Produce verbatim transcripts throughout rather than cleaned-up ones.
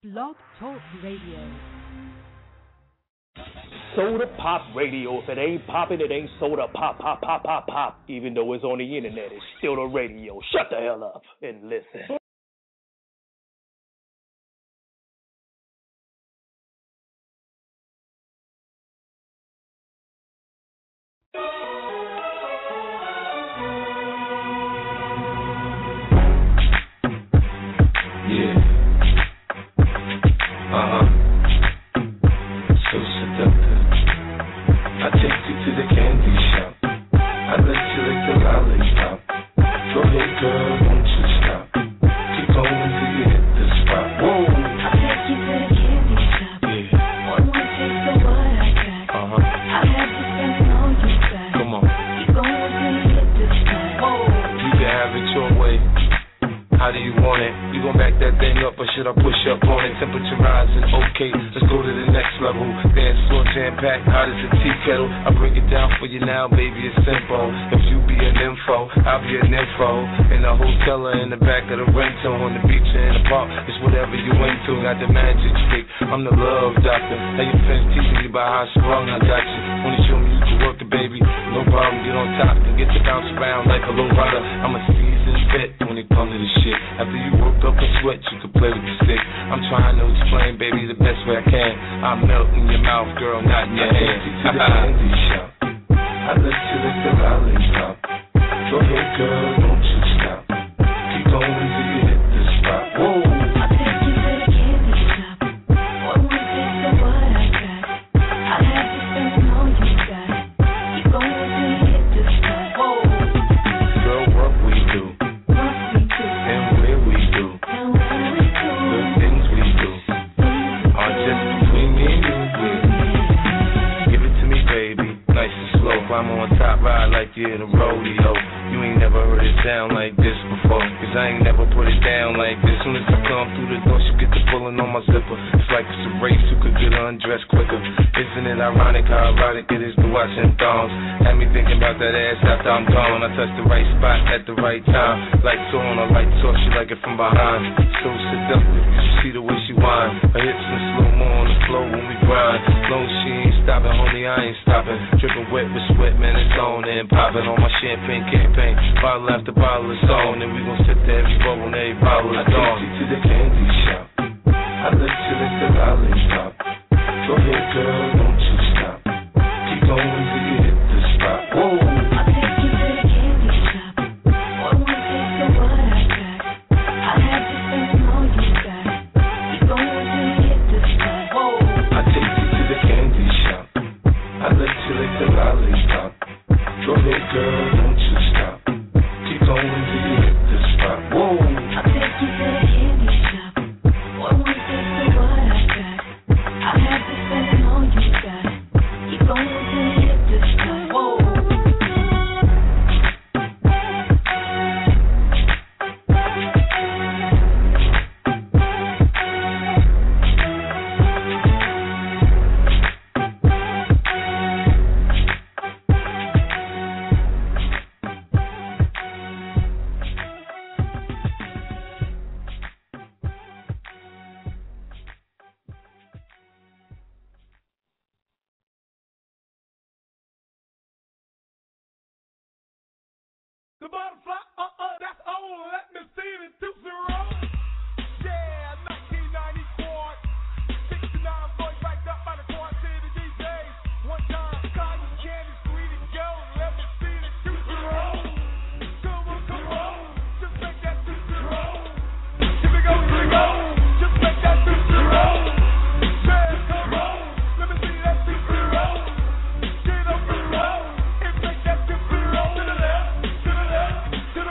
Blog Talk Radio. Soda Pop Radio. If it ain't popping, it ain't soda pop, pop, pop, pop, pop. Even though it's on the internet, it's still the radio. Shut the hell up and listen. To the left, to the left.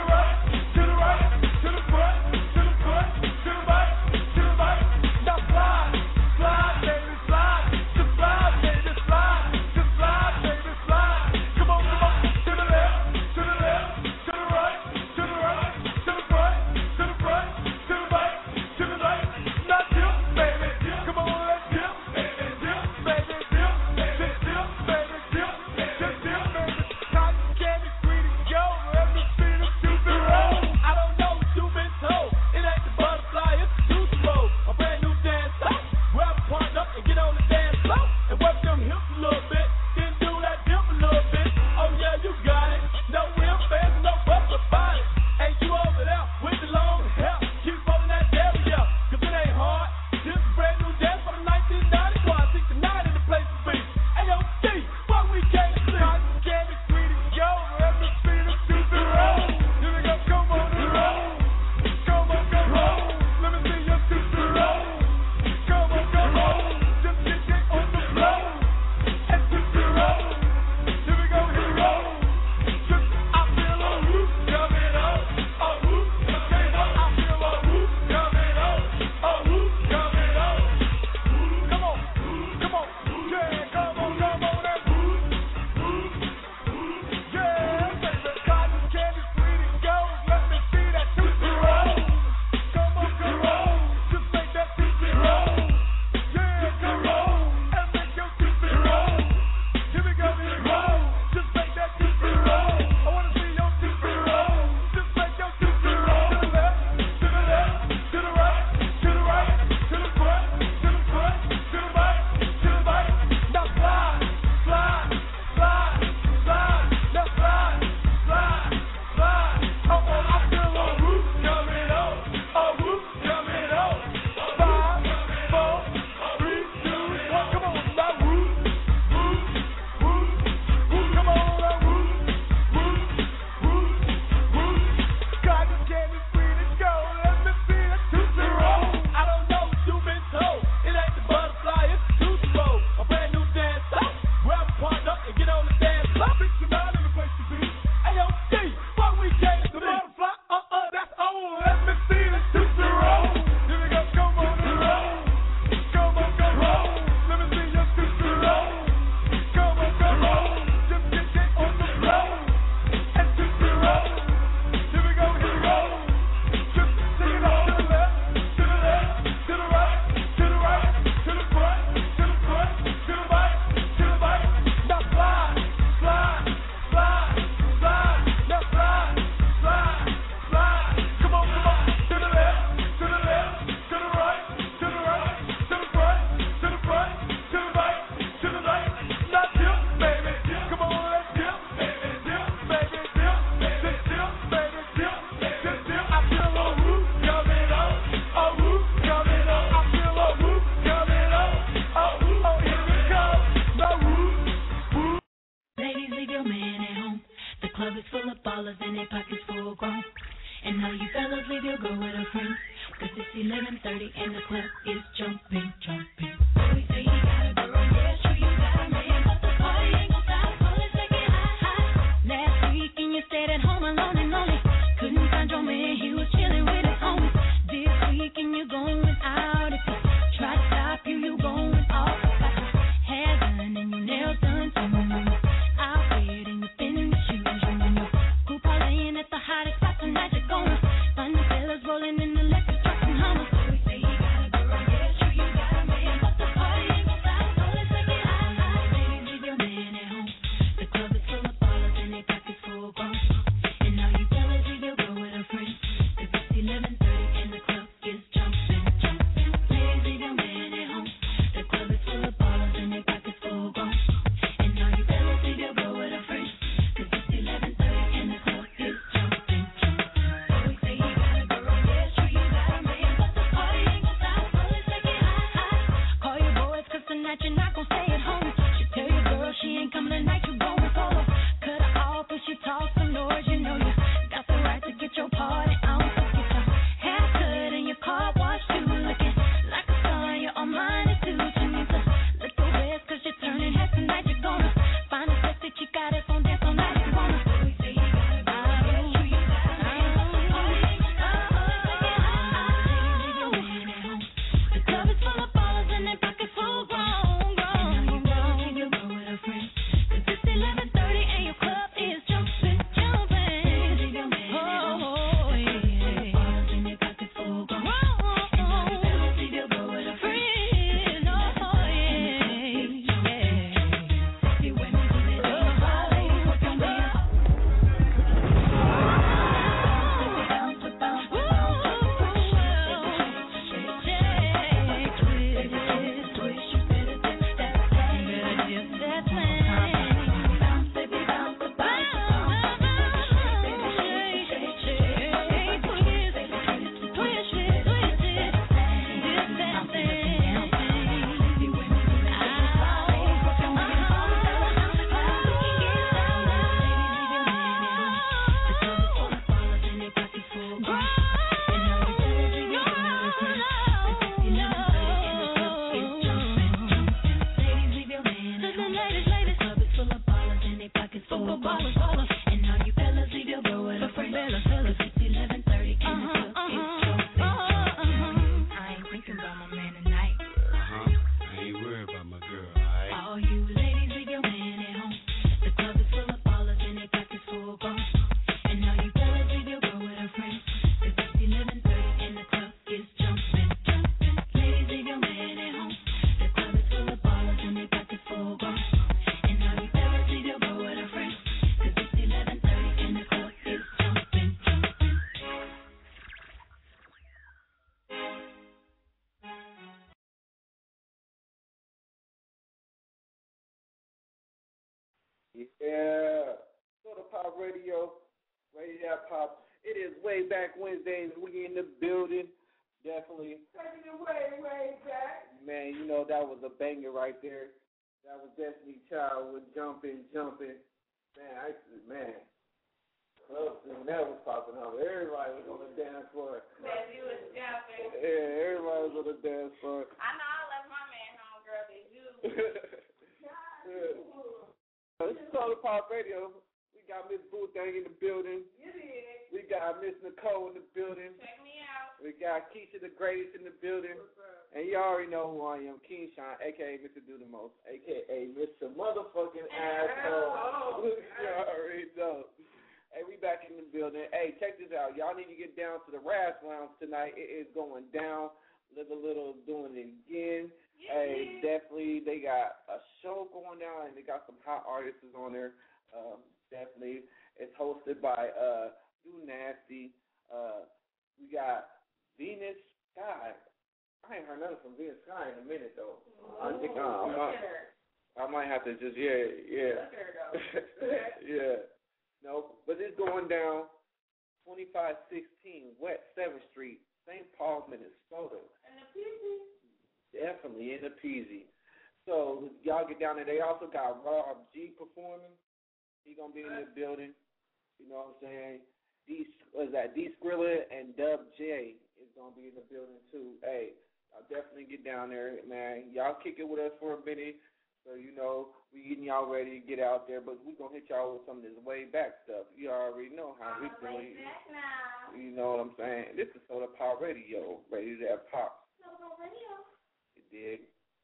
ballers and they pockets full grown. And now you fellas leave your girl with her friends, cause it's eleven thirty and the club is jumping, jumping. So we say you got a girl, yeah, sure you got a man, but the party ain't gon' stop, so let's take it high, high. Last weekend you stayed at home alone and lonely, couldn't find your man, he was chilling with his homies. This weekend you going out, if he try to stop you, you going off. Got your hair done and your nails done too. Outfit and you spinning the shoes, you know. Group parlaying at the hottest spot tonight, you're gonna find the fellas rolling in the Lexus trucks and Hummers. So we say you got a girl, yeah, sure you got a man, but the party ain't gon' stop, so let's take it high, high. Ladies, leave your man at home. The club is full of ballers and they pockets full grown. And now you fellas leave your girl with her friends, cause it's eleven thirty and the club is jumping, jumping. Ladies, leave your man at home. The club is full of ballers and they pockets full grown. And now you fellas leave your girl with her friends, cause it's eleven thirty and the club is jumping, jumping. So we say you got a girl, yeah, sure you got a man, but the party ain't gon' stop, so let's take it high, high. Call your boys, cause tonight you're not gon' stay at home. You tell your girl she ain't coming tonight, you going solo. Cut her off if she talks some noise, you know you got the right to get your party on. So get your hair cut and your car washed too, looking like a star, you're on mine too. You need to lift the rest, cause you're turning heads tonight, you're gonna find a sexy chica that's gon' dance all night, you wanna. So we say you got a girl, yeah, sure you got a man, but the party ain't gon' stop, so let's take it high. Leave your man at home. The club is full of ballers and their pockets full grown, grown. And now you fellas leave your girl with her friends, cause it's eleven thirty and your club is jumping, jumping. Leave your man at home. Oh, yeah. The club is full of ballers and their pockets full grown. And now you fellas leave your girl with her friends. Oh, yeah. Sexy women do their thing. Ladies, work your way up. Bounce, bounce, bounce, bounce, bounce. Shake, shake, shake, twist, twist. You better dip that thing. You better dip that thing. Bounce, baby, bounce, bounce, bounce. Shake, shake, shake, twist, twist, twist it, twist it. Dip that thing. Sexy women do their thing. Ladies, work your way up. Ladies, leave your man at home. The club is full of ballers and they pockets full grown. And now you fellas leave your girl with her friends, cause it's eleven thirty and the club is jumping, jumping. I ain't thinking about my man tonight. Uh-huh. I ain't worried about my girl, alright? All you ladies, leave your man at home. The club is full of ballers and they pockets full grown. And now you fellas leave your girl with her friends, cause it's eleven thirty and the club is jumping, jumping. Ladies, leave your man at home. The club is full of ballers and they pockets full grown. And now you fellas leave your girl with her friends, cause it's eleven thirty and the club is jumping, jumping. Yeah. Soda Pop Radio, Radio Pop. It is way back Wednesdays. We in the building. Definitely. Taking it way, way back. Man, you know that was a banger right there. That was Destiny Child with Jumping, Jumping. Man, I man. Clubs and that was popping up. Everybody was on the dance floor. Man, you was jumping. Yeah, everybody was on the dance floor. I know I left my man home, girl. Did you? Yeah. This is Soda Pop Radio. We got Miss Boo Thang in the building. You did. We got Miss Nicole in the building. Check me out. We got Keisha the Greatest in the building. And you already know who I am, King Sean, a k a. Mister Do the Most, a k a. Mister Motherfucking Asshole. You already know. Hey, we back in the building. Hey, check this out. Y'all need to get down to the Raz Lounge tonight. It is going down. Live a Little doing it again. Yeah. Hey, definitely, they got a show going down, and they got some hot artists on there. Um, definitely. It's hosted by uh, Do Nasty. Uh, we got Venus Sky. I ain't heard nothing from Venus Sky in a minute, though. I think uh, I, might, I might have to just, yeah, yeah. Look at her, though. Yeah. No, but it's going down twenty-five sixteen West seventh Street, Saint Paul, Minnesota. And the P Z. Definitely in the P Z. So y'all get down there. They also got Rob G performing. He gonna be in the building. You know what I'm saying? D, what is that? D Skrilla and Dub J is gonna be in the building too. Hey, I'll definitely get down there, man. Y'all kick it with us for a minute. So, you know, we getting y'all ready to get out there, but we going to hit y'all with some of this way back stuff. You already know how we doing. You know what I'm saying? This is Soda Pop Radio. Ready to have pop. Soda Pop Radio. You dig?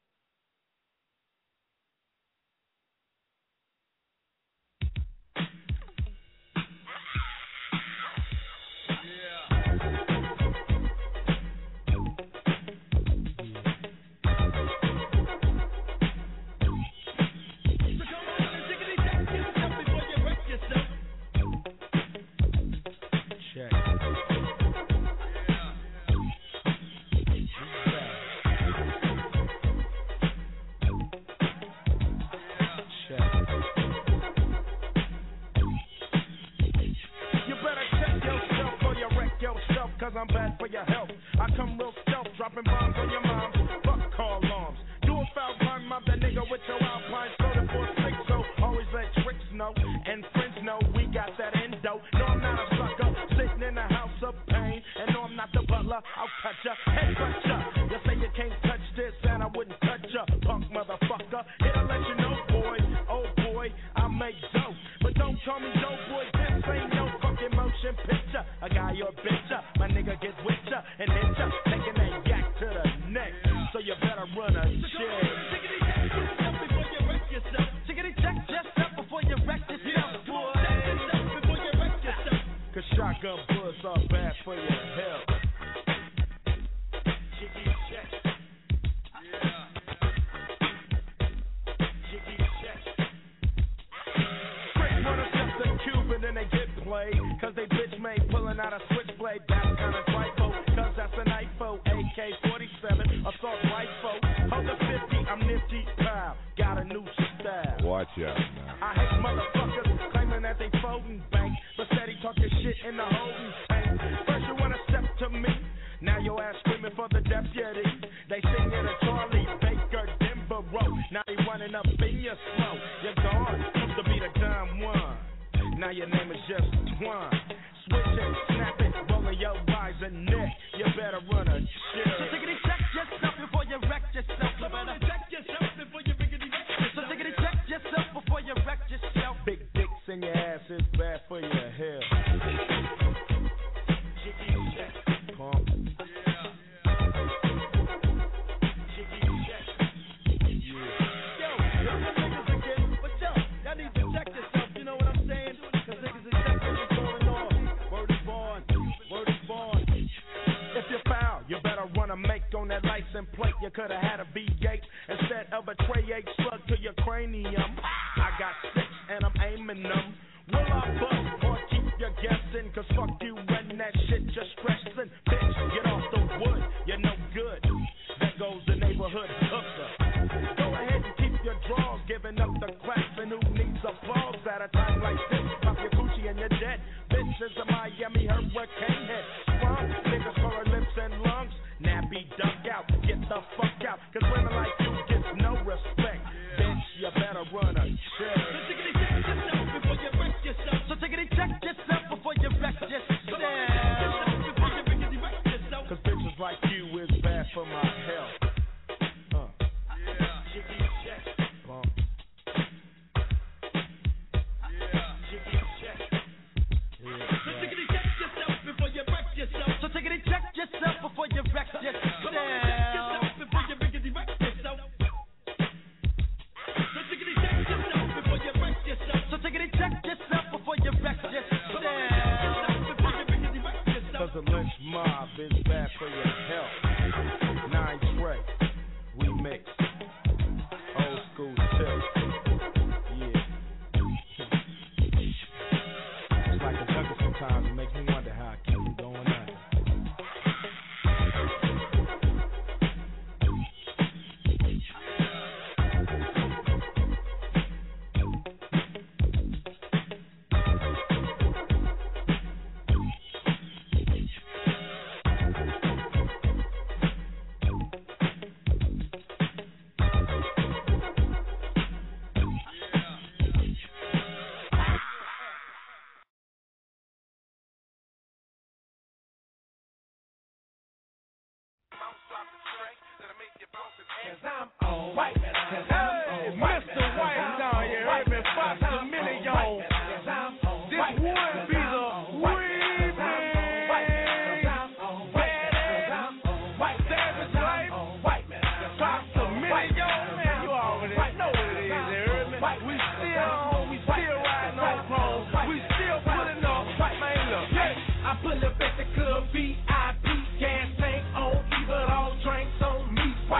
Cause I'm bad for your health. I come real stealth, dropping bombs on your moms. Fuck call alarms. Do a foul crime, mob that nigga with your alpine soda for six. So always let tricks know and friends know we got that endo. No, I'm not a sucker sitting in a house of pain. And no, I'm not the butler. I'll cut ya, head cut ya. You say you can't touch this, and I wouldn't touch ya, punk motherfucker. Here to let you know, boy, oh boy, I make dope. But don't call me dope, boy. This ain't no fucking motion picture. A guy or bitch up, my nigga get with ya and hit ya, taking that yak to the neck. So you better run a shit. Chickity check yourself before you wreck yourself. Chickity check yourself before you wreck yourself, boy. Check yourself before you wreck yourself. Cause shotgun bullets are bad for your health. Chickity check. Yeah. Chickity check. Quick runners just a Cuban and they get played. Cause they bitch made pulling out a switchblade. That's kinda trifle. Cause that's an I F O. A K forty-seven assault rifle. Hold the fifty, I'm nifty. Pow. Got a new style. Watch out now. I hate motherfuckers claiming that they folding bank, but steady talking shit in the holding tank. First you wanna step to me, now your ass screaming for the deputy. They sing in a Charlie Baker Denver Road. Now they running up in your slow. You're gone, used to be the dumb one. Now your name is just Twan. Switch it, snap it, rolling your eyes and neck. You better run a shit. So take it, check yourself before you wreck yourself. You better check yourself before you wreck yourself. So take it, check yourself before you wreck yourself. Big dicks in your ass is bad for your health. Chicky check, pump. Yeah. Chicky check. Yeah. Yo, there's some niggas again, but yo, y'all need to check yourself. You know what I'm saying? Cause niggas is checking what's going on. Word is born, word is born. If you foul, you better run a make on that license plate. You coulda had a V eight instead of a tray eight slug to your cranium. I got six and I'm aiming them. Will I bust or keep you guessing? Cause fuck you and that shit just stressing. Bitch, get off the wood, you're no good. There goes the neighborhood hooker. Go ahead and keep your drawers, giving up the claps. And who needs applause at a time like this? Pop your Gucci and you're dead. Bitch is a Miami hurricane head. Strong niggas for her lips and lungs. Nappy duck out, get the fuck out. Cause women like you get no respect. Bitch, you better run a check. So take it check yourself before you wreck yourself. So take it check yourself before you wreck yourself. Cause bitches like you is bad for my health. Uh. Yeah. Chicky check. Bump. Yeah. Chicky check. Yeah. So take it check yourself before you wreck yourself. So take it check yourself before you wreck yourself. Come on, check yourself before you rickety wreck yourself. So take it check yourself before you wreck yourself. So take it check yourself before you wreck yourself. Cause the lynch mob is bad for your health. Nine Trey, we mix. Old school tip. Yeah. It's like a jungle sometimes. It makes me wonder how I keep going under.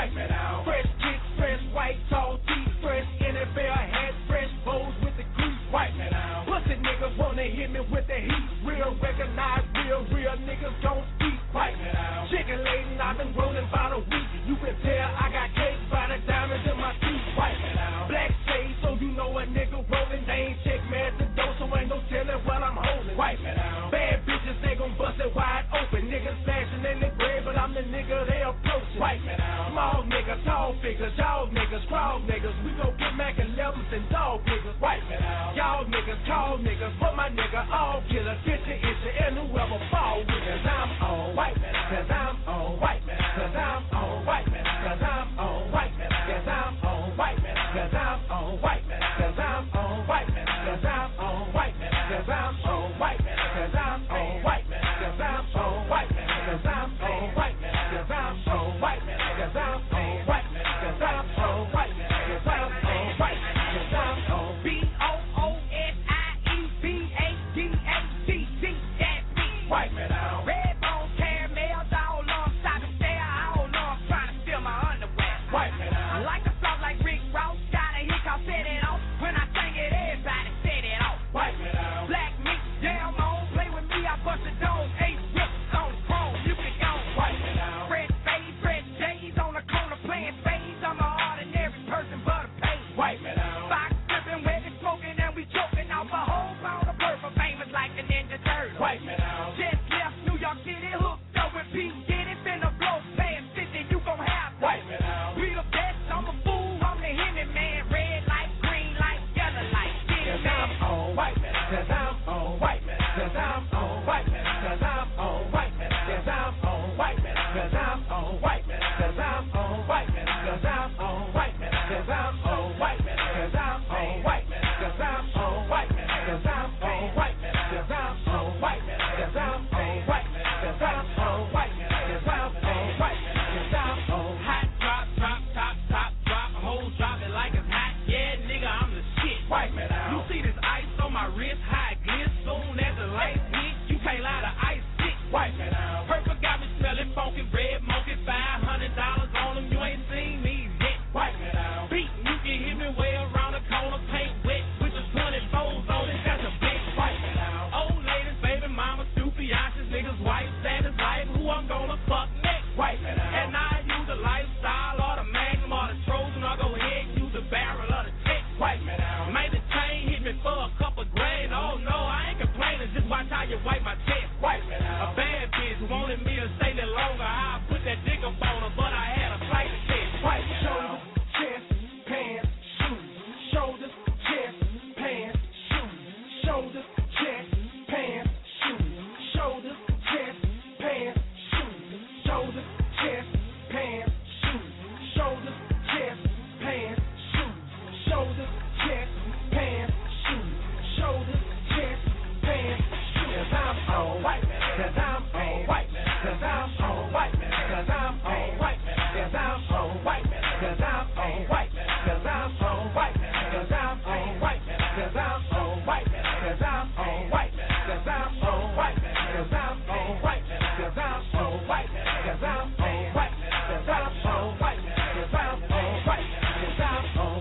wipe it out. Fresh kicks, fresh white tall teeth, fresh N F L hat, fresh bows with the grease, wipe it out. Pussy niggas wanna hit me with the heat, real recognize real, real niggas don't speak, wipe it out. Chicken laden, I've been rolling about a week. You can tell I got cake by the diamonds in my teeth, wipe it out. Black shade, so you know a nigga rolling. They ain't check me at the door, so ain't no telling what I'm holding, wipe it out. Bad bitches, they gon' bust it wide open. Niggas flashing in the grave, but I'm the nigga they approaching, wipe it out. Small niggas, tall figures, y'all niggas, crowd niggas. We gon' get Mac elevens and dog niggas, wipe it out. Y'all niggas, call niggas, but my nigga all killer, fifty inches, and whoever fall with us, I'm on, wipe it out. Cause I'm on, wipe it out. Cause I'm on, wipe it out. Cause I'm on, wipe it out. Cause I'm on, wipe it out. Cause I'm on, wipe it out. Cause I'm on, wipe it out. Cause I'm on, wipe it out. Cause I'm on, wipe it out. Cause I'm on, wipe it out. Cause I'm on, wipe it out. Cause I'm on, wipe it out. Cause I'm on, wipe it out. Cause I'm on, wipe it out. Cause I'm on, wipe it out. Cause I'm on, wipe it out. Cause I'm on, B O O S I E B A D A G D, that's me, wipe it out. Red bone caramel, dog long sock and stare, I don't know, I'm trying to steal my underwear, wipe it out. I like a song like Rick Ross, got a hiccup, set it off. When I sing it, everybody set it off, wipe it out. Black meat, damn on, play with me, I bust a dome, eight rips on the chrome, you can go, wipe it out. Fresh fade, fresh J's on the corner playing spades, I'm an ordinary person but a page, wipe it out. Fox dripping, wet and smoking, and we choking off a whole pound of purple, famous like a Ninja Turtle, wipe it out. Just left New York City, hooked up with P. Diddy, finna blow, playing fifty, you gon' have to wipe it out. We the best, I'm a fool, I'm the Henny man, red light, green light, yellow light, get it, man. Cause I'm on, wipe it out. Cause I'm on, wipe it out. Cause I'm on, wipe it out. Cause I'm on, wipe it out. Cause I'm on, wipe it out. Cause I'm on, wipe it out. Cause I'm on, wipe it out. Cause I'm on, wipe it out. Cause I'm on, wipe it out. Cause I'm on, wipe it out. Cause I'm on, wipe it out. Cause I'm on, wipe it out. Cause I'm on, wipe it out. Cause I'm on, wipe it out. Cause I'm on, wipe it out. Cause I'm on, wipe it out. Cause I'm on, hot drop, drop, top, top, drop, hoes drop it like it's hot. Yeah, nigga, I'm the shit. Wipe it out. You see this ice on my wrist, high glitz. Soon as the lights hit, you can't lie to ice stick. Wipe it out. Purple got me smelling funky, red monkey, five hundred dollars on them. You ain't seen these yet. Wipe it out. Beat, you can hit me way around the corner, paint wet with the twenty-fours on it. That's a big wipe it out. Old ladies, baby mama, stupid asses, niggas, wife, status, life, who I'm gonna fuck next. Wipe it out. And I use the lifestyle or the magnum or the Trojan, or go ahead and use the barrel or the tech. Wipe it out. Made the chain hit me for a couple grand. Oh no, I ain't complaining. Just watch how you wipe my chest. Wipe it out. A bad bitch wanted me to stay there longer. I put that dick up on her, but I had a flight to test. Wipe it out. Shoulders, chest, pants, shoes. Shoulders, chest, pants, shoes. Shoulders, chest, pants, shoes. Shoulders, chest, pants, shoes. Shoulders, chest, pants, shoes. Shoulders, chest, pants, shoes. Shoulders, chest, pants, shoes. Shoulders, chest, pants, shoes. Cause I'm on, wipe it. Cause I'm on, wipe it. Cause I'm on, wipe it. Cause I'm on, wipe it. Cause I'm on, wipe it. Cause I'm on, wipe it. Cause I'm on, wipe it. Cause I'm on, wipe it. Cause I'm on, wipe it. Cause I'm on, wipe it. Cause I'm on, wipe it. Cause I'm on, wipe it. Cause I'm on, wipe it. Cause I'm on, wipe it. Cause I'm on, wipe it. Cause I'm on, wipe it. Cause I'm on.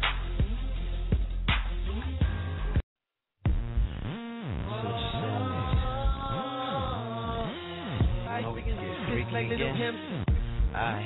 Like little pimps. Aye.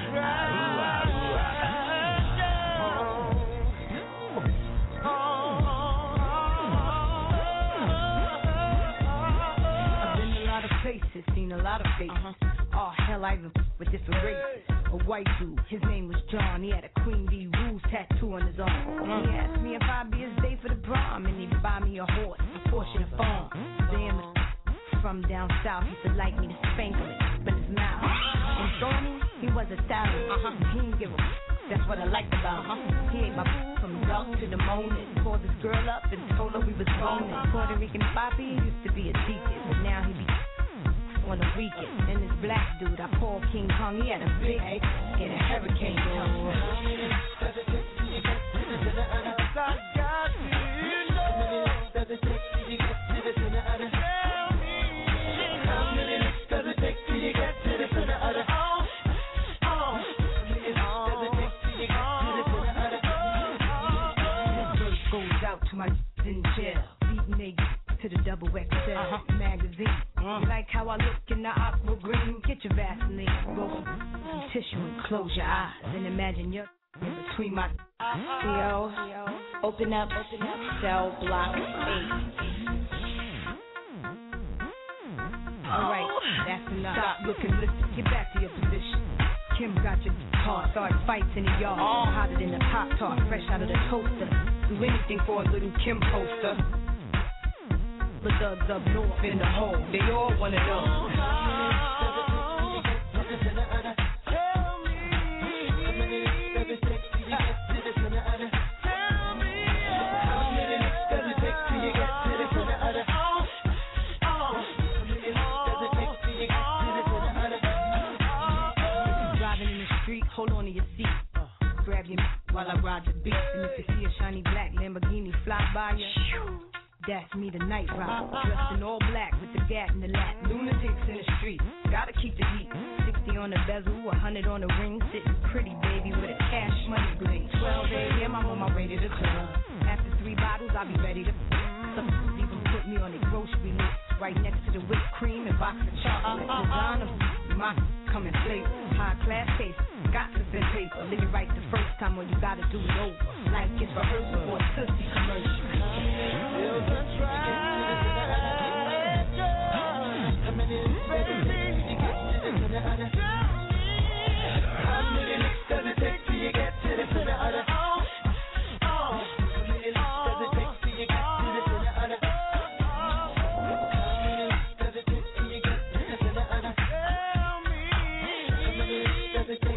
I've been a lot of places, seen a lot of faces. Uh-huh. Oh hell, I even with different races. A white dude, his name was John. He had a Queen Bee Rules tattoo on his arm. Uh-huh. He asked me if I'd be his day for the prom, and he'd buy me a horse, a Porsche, a farm. Damn it. From down south, he would like me to spank him and spin his mouth. And Thorny, he was a stallion. Uh-huh. He didn't give a f- that's what I liked about him. Uh-huh. He ate my f- from dark to the morning. Called this girl up and told her we was boning. Puerto Rican Papi used to be a deacon, but now he be on the weekend. And this black dude, I called King Kong, he had a big egg and a hurricane tongue. in jail. Beating niggas to the double X L uh-huh. magazine. Uh-huh. You like how I look in the aqua green? Get your Vaseline, go for some tissue and close your eyes and imagine you're in between my. Yo, open up, open up, cell block eight. Alright, that's enough. Stop looking, listen, get back to your position. Kim got your car, start fights in the yard. Hotter than a Pop Tart, fresh out of the toaster. Do anything for a little Kim poster. The thugs up north in the hole, they all wanna know. While I ride the beat, and if you see a shiny black Lamborghini fly by you, that's me, the night rider, dressed in all black with the gat in the lap. Lunatics in the street, gotta keep the heat. Sixty on the bezel, a hundred on the ring, sitting pretty baby with a cash money bling. Twelve a.m. I'm on my way to the club. After three bottles, I'll be ready to. Some even put me on a grocery list, right next to the whipped cream and box of chocolate. Designer, my coming flavor, high class taste. Got to send paper, live it right the first time when you gotta do it over. Like it's rehearsal for a Tootsie commercial. Feels a treasure. Coming in, baby, you get to the center. How many licks does it take till you get to the center of the? How many licks does it take till you get to the center of the? How many licks does it take till you get to the center of the? Tell me. How many licks does it take?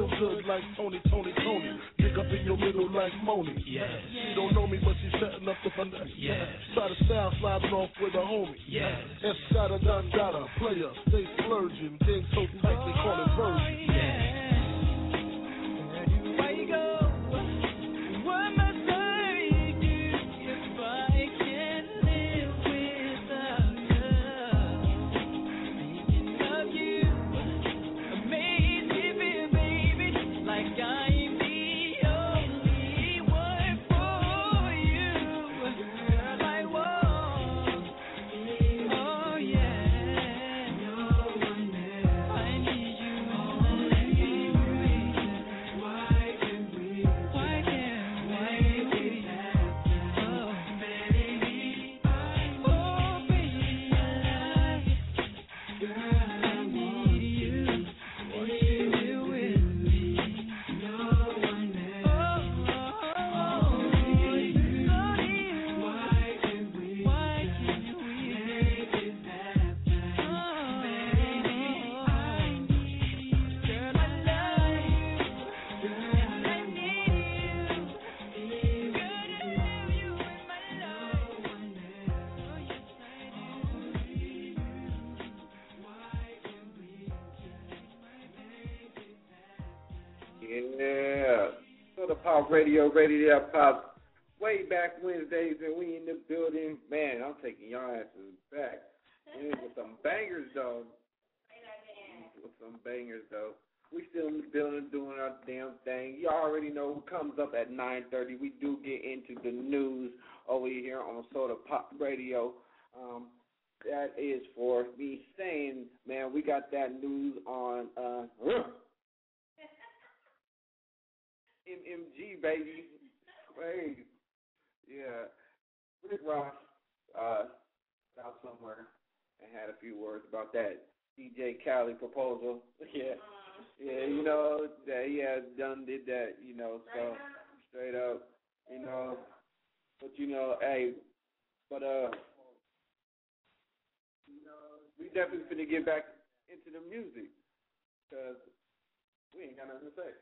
Tony, Tony. Dig up in your middle like Moni. Yeah. She don't know me, but she's setting up the Yes. Try to style sliding off with a homie. Yes. Escada, done got a player. Stay splurging. Things so tight they call it version. Yeah. Where you go? What must I do if I can't live without you? Thinking of you, amazing me, baby, like I'm the only one for you. Girl, I want, oh yeah, no one else. I need you, only reason why can't we, why can't why we have oh baby, oh baby, I, girl, I need you, need you with me, no one else. Oh, only you, why can't we, why can't we make it happen? Oh, baby, I need you, girl, I love you, girl, I need you, girl, I have you in my life. No one else. Oh, yes, I do. Only you, why can't we just make it happen? Yeah. So the Pop Radio, Radio Pop, way back Wednesdays, and we in the building. Man, I'm taking y'all asses back. We in with some bangers, though. With some bangers, though. We still in the building doing our damn thing. You already know who comes up at nine thirty. We do get into the news over here on Soda Pop Radio. Um, that is for me saying, man, we got that news on uh, M M G, baby. Hey, yeah. Rick Ross uh, out somewhere and had a few words about that D J Khaled proposal. Yeah, yeah. You know that he has done did that. You know, so straight up. You know, but you know, hey, but uh, you know, we definitely finna get back into the music because we ain't got nothing to say.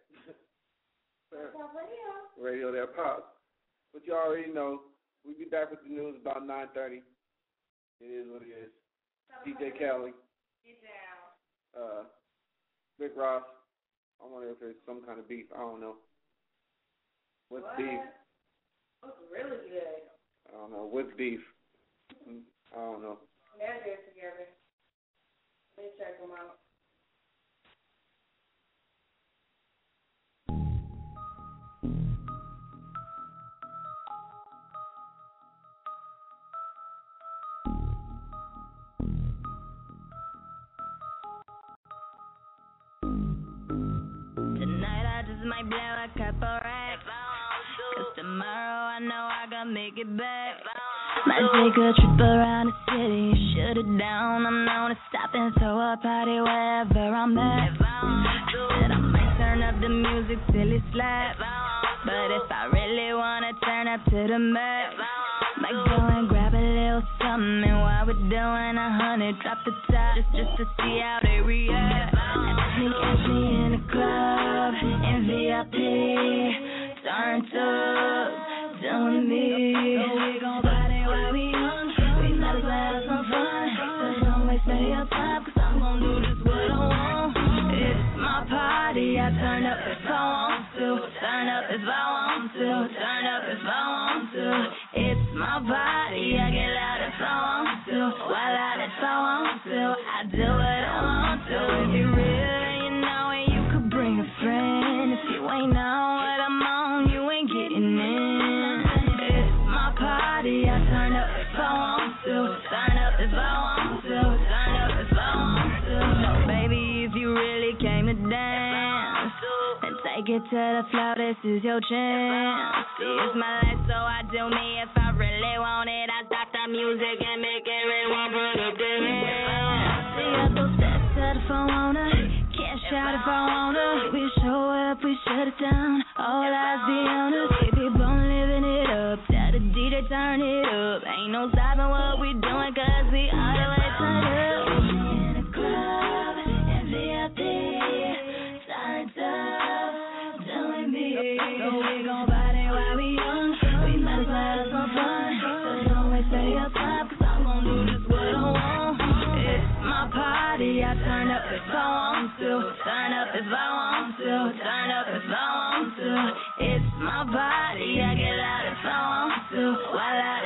Radio there pops. But you already know, we'll be back with the news about nine thirty. It is what it is. D J Khaled. Uh, Rick Ross. I wonder if there's some kind of beef. I don't know. What's What? beef? Looks really good. I don't know. What's beef? I don't know. They're there together. Let me check them out. Tonight I just might blow a couple racks. Cause tomorrow I know I gotta make it back. Might take a trip around the city, shut it down. I'm known to stop and throw a party wherever I'm at. Said I might turn up the music till it slaps. But if I really wanna turn up to the max, might go and grab a little something. And while we're doing a hundred, drop the top just, just to see how they react. And if you catch me in the club, in V I P, turned up, doing me. So we gon' party while we young, we might as well have some fun. So don't waste your time, cause I'm gon' do this what I want. It's my party, I turn up if I want to. Turn up if I want to, turn up if I want to. It's my body, I get loud if I want to, wild out if I want to. I do what I want to. If you real, you know it, you could bring a friend. If you ain't know what I'm on, you ain't getting in. It's my party, I turn up if I want to, turn up if I want to, turn up if I want to. So baby, if you really came to dance, then take it to the floor, this is your chance. See, it's my life, so I do me. If I really want it, I stop the music and make everyone put up their hands. See, I throw steps to the phone owner, can't shout if I wanna. We show up, we shut it down, all eyes be on us. Keep it on living it up, tell the D J turn it up. Ain't no stopping what we doing, cause we all the way turned up. In the club, in V I P, turned up, doing me. So we gon' party while we young, we might as well have some fun.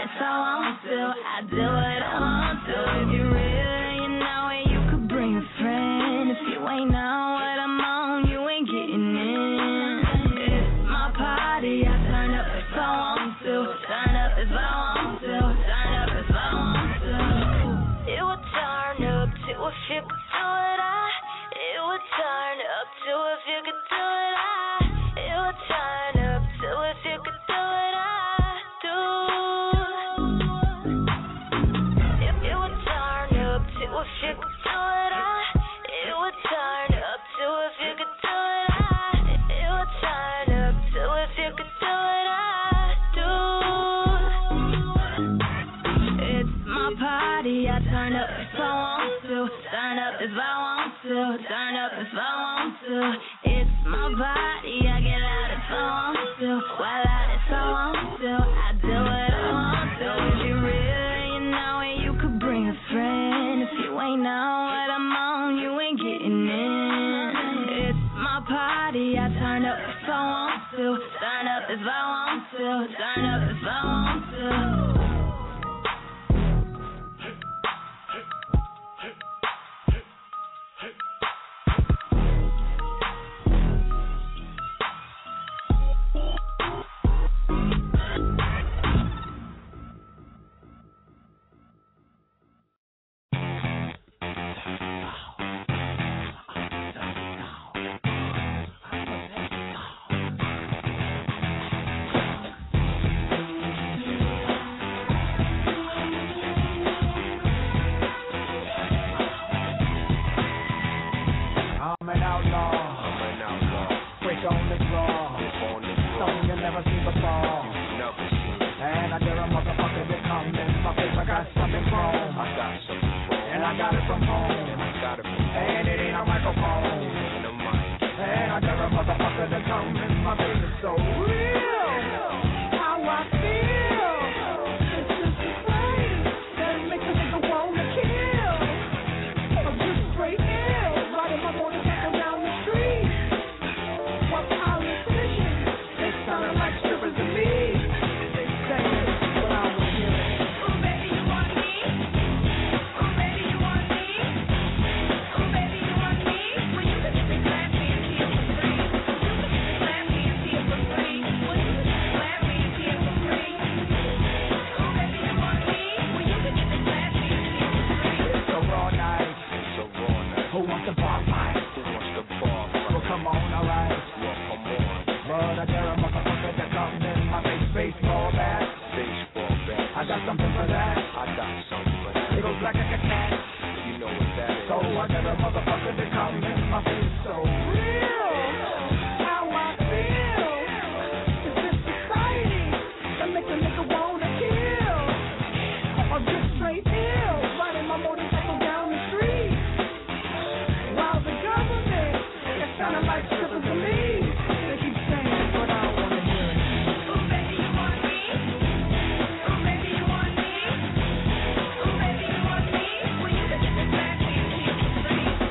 if I want to. I do what I want to. If you're real, you know it, you could bring a friend. If you ain't on what I'm on, you ain't getting in. It's my party, I turn up if I want to. Turn up if I want to. Turn up if I want to. It would turn up to if you could do it. I. It would turn up to if you could do it. I. It would turn up to if you could do it. I do. It, it would turn up to if you could do it. I. It would turn up to if you could do it. I. It would turn up to if you could do it. I do. It's my party. I turn up if I want to. Turn up if I want to. Turn up if I want to. It's my body. I get out if I want to. Wild out if I want to. I do what I want to. If you're real, you know it, you could bring a friend. If you ain't on what I'm on, you ain't getting in. It's my party. I turn up if I want to. Turn up if I want to. Turn up if I want to. Thank you.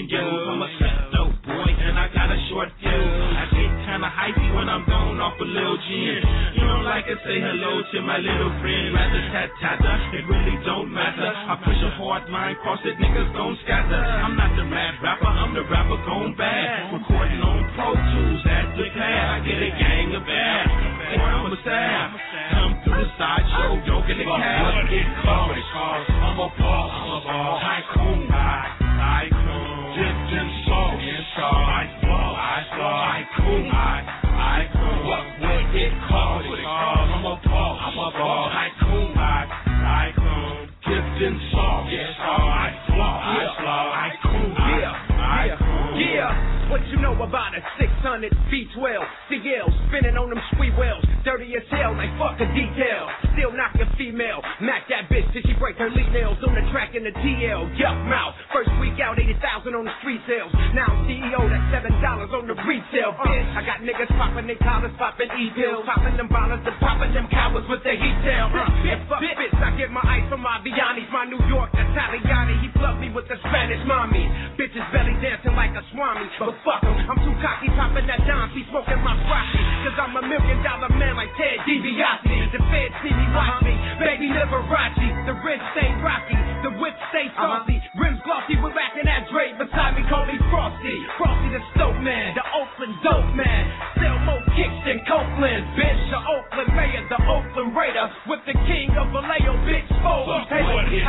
you. I'm a dope boy and I got a short fuse. I get kinda hypey when I'm gone off a little gin. You don't like to say hello to my little friend. Rather tat tatter, it really don't matter. I push a hard line, cross it, niggas gon' scatter. I'm not the mad rapper, I'm the rapper gone bad. Recording on Pro Tools at the pad. I get a gang of bad, or I'm a stab. Come through the sideshow, don't get the cab. Get caught, I'm a boss, I'm a boss. Tycoon, tycoon. Dipped in salt, in salt. I fall, I fall. Tycoon, tycoon. What would it cost? I'm a boss, I'm a boss. Tycoon, tycoon. Dipped in salt, in salt. I fall, I fall. Tycoon, tycoon. Yeah, what you know about a six hundred V twelve C L spinning on them squee wheels, dirty as hell like fuck a detail. Still knocking female, Mac that bitch till she break her lead nails on the track in the T L. Yuck mouth, first week out eighty thousand on the street sales. Now I'm C E O, that's seven dollars on the retail. Bitch, I got niggas popping their collars, popping e-pills, popping them ballers and popping them cowards with the heat tail. Uh, and fuck bitch, I get my ice from my Vianney's, my New York Italiani. He plugged me with the Spanish mommy. Bitches belly dancing like a swami, but fuck him, I'm too cocky, popping that Don C, smoking my frosty. Cause I'm a million dollar man like Ted DiBiase. The feds see me, watch me, baby Liberace. The wrist stay rocky, the whip stay saucy. Rims glossy, we're racking that Dre. Beside me, call me Frosty. Frosty the Stoke Man, the Oakland dope man. Sell more kicks than Copeland, bitch. The Oakland mayor, the Oakland Raider. With the king of Vallejo, bitch. Oh, hey,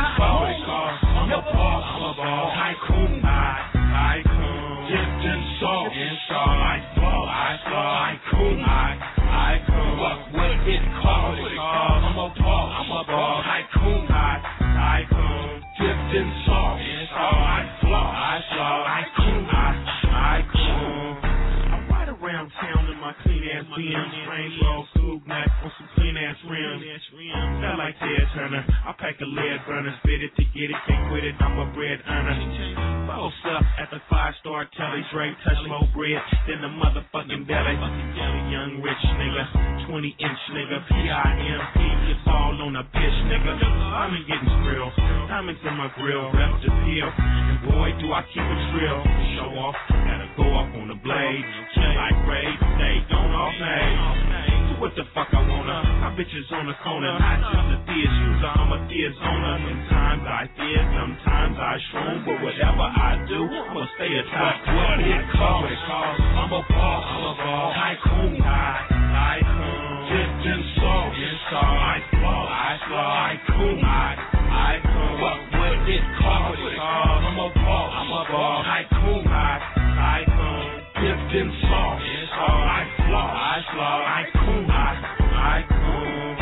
I'm a boss, I'm a boss. Tycoon, tycoon. Dipped in salt, in salt. I fall, I fall. Tycoon, tycoon. What would it cost? I'm a boss, I'm a boss. Tycoon, tycoon. Dipped in salt, in salt. I fall, I fall. Tycoon, tycoon. I ride around town in my clean ass Benz, rainbow, coupe neck on some clean ass rims. Felt like Ted Turner. I pack a lead burner, spit it to get it, can't quit it. I'm a bread earner. Post up at the five star telly, Dre touch low bread, then the motherfucking belly. Young rich nigga, twenty inch nigga, P I M P, it's all on a pitch nigga. I'm getting skrill, diamonds in my grill, rep the peel, and boy do I keep it trill. Show off, gotta go up on the blade, like Ray, stay gone all day. Do what the fuck I wanna, my bitches on the corner, not just a thea's user, I'm a thea's owner. Sometimes I fear, sometimes I shroom, but whatever I do, I'ma stay a top. What it costs, I'm a boss, I'm a boss. Tycoon, tycoon. Dipped in salt, in salt. I fall, I fall. Tycoon, tycoon. What would it cost? I'm a boss, I'm a boss. Tycoon, tycoon. Dipped in salt, in salt. I fall, I fall. Tycoon, tycoon.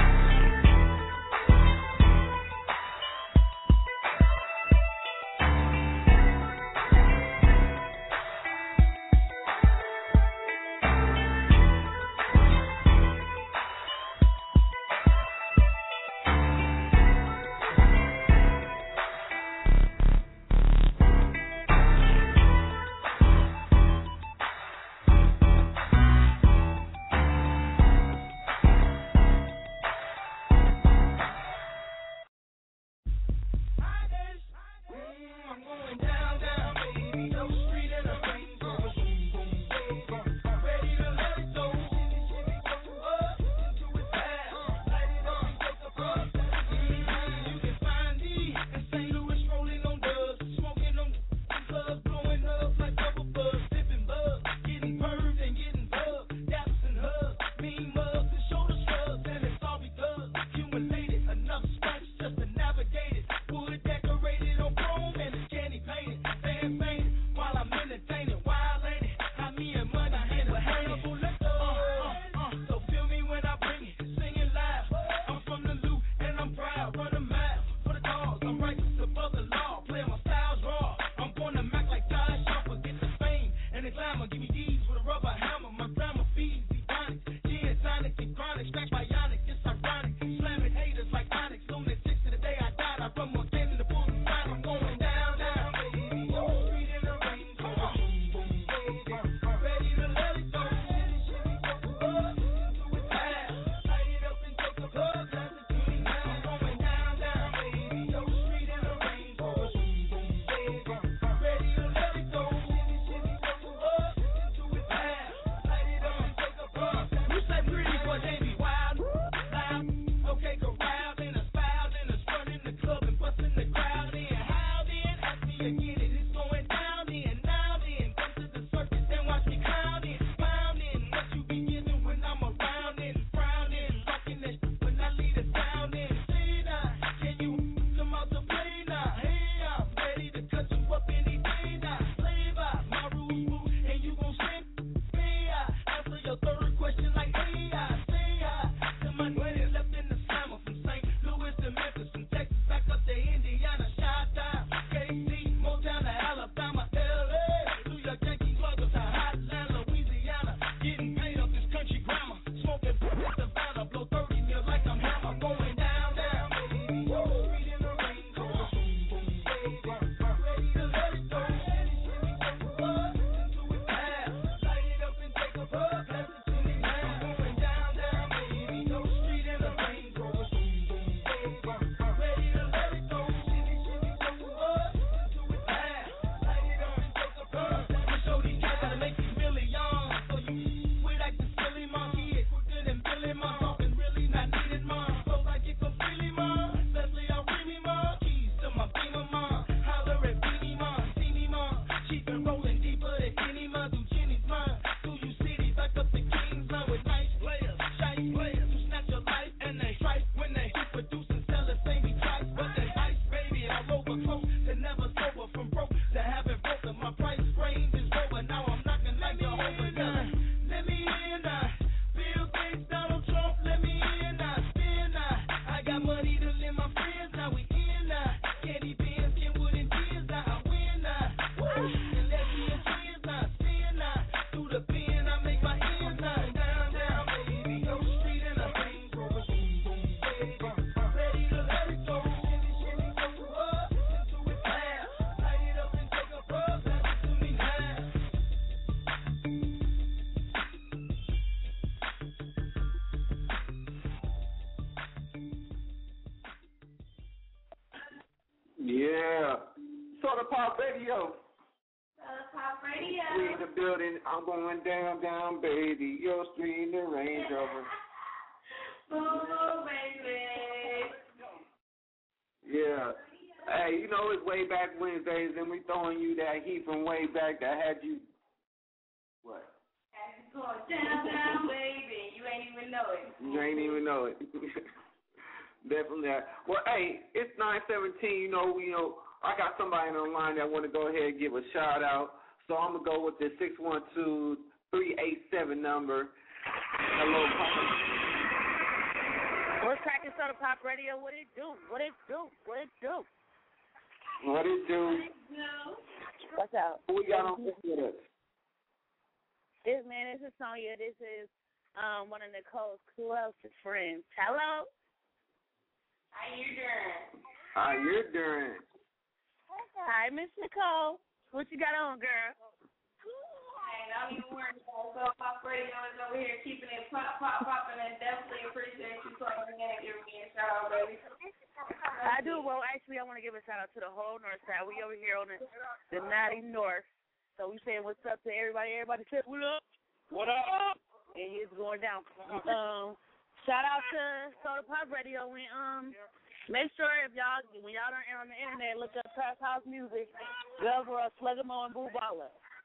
Radio. Soda Pop Radio. We in the building. I'm going down, down, baby. Your street in the Range Rover. Boo, baby. Yeah. Hey, you know it's way back Wednesdays, and we throwing you that heat from way back that had you. What? Had you going down, down, baby. You ain't even know it. You ain't even know it. Definitely. Well, hey, it's nine seventeen. You know, we you know I got somebody on the line that want to go ahead and give a shout out. So I'm gonna go with the six one two, three eight seven number. Hello, Papa. What's cracking, Soda Pop Radio? What it do? What it do? What it do? What it do? What's up? Who we got on with us? This man, this is Sonya. This is um one of Nicole's closest friends. Hello. How you doing? How you doing? Hi, Miss Nicole. What you got on, girl? Hey, don't even worry about it. So Pop Radio is over here keeping it pop, pop, popping, and definitely appreciate you calling in and giving me a shout out, baby. I do. Well, actually, I want to give a shout out to the whole north side. We over here on the, the naughty north. So we saying what's up to everybody. Everybody says, what up? What up? And it's going down. Um, shout out to Soda Pop Radio. And, um, make sure if y'all, when y'all are on the internet, look up Trap House Music, Governor Slugamo and Boo Baller.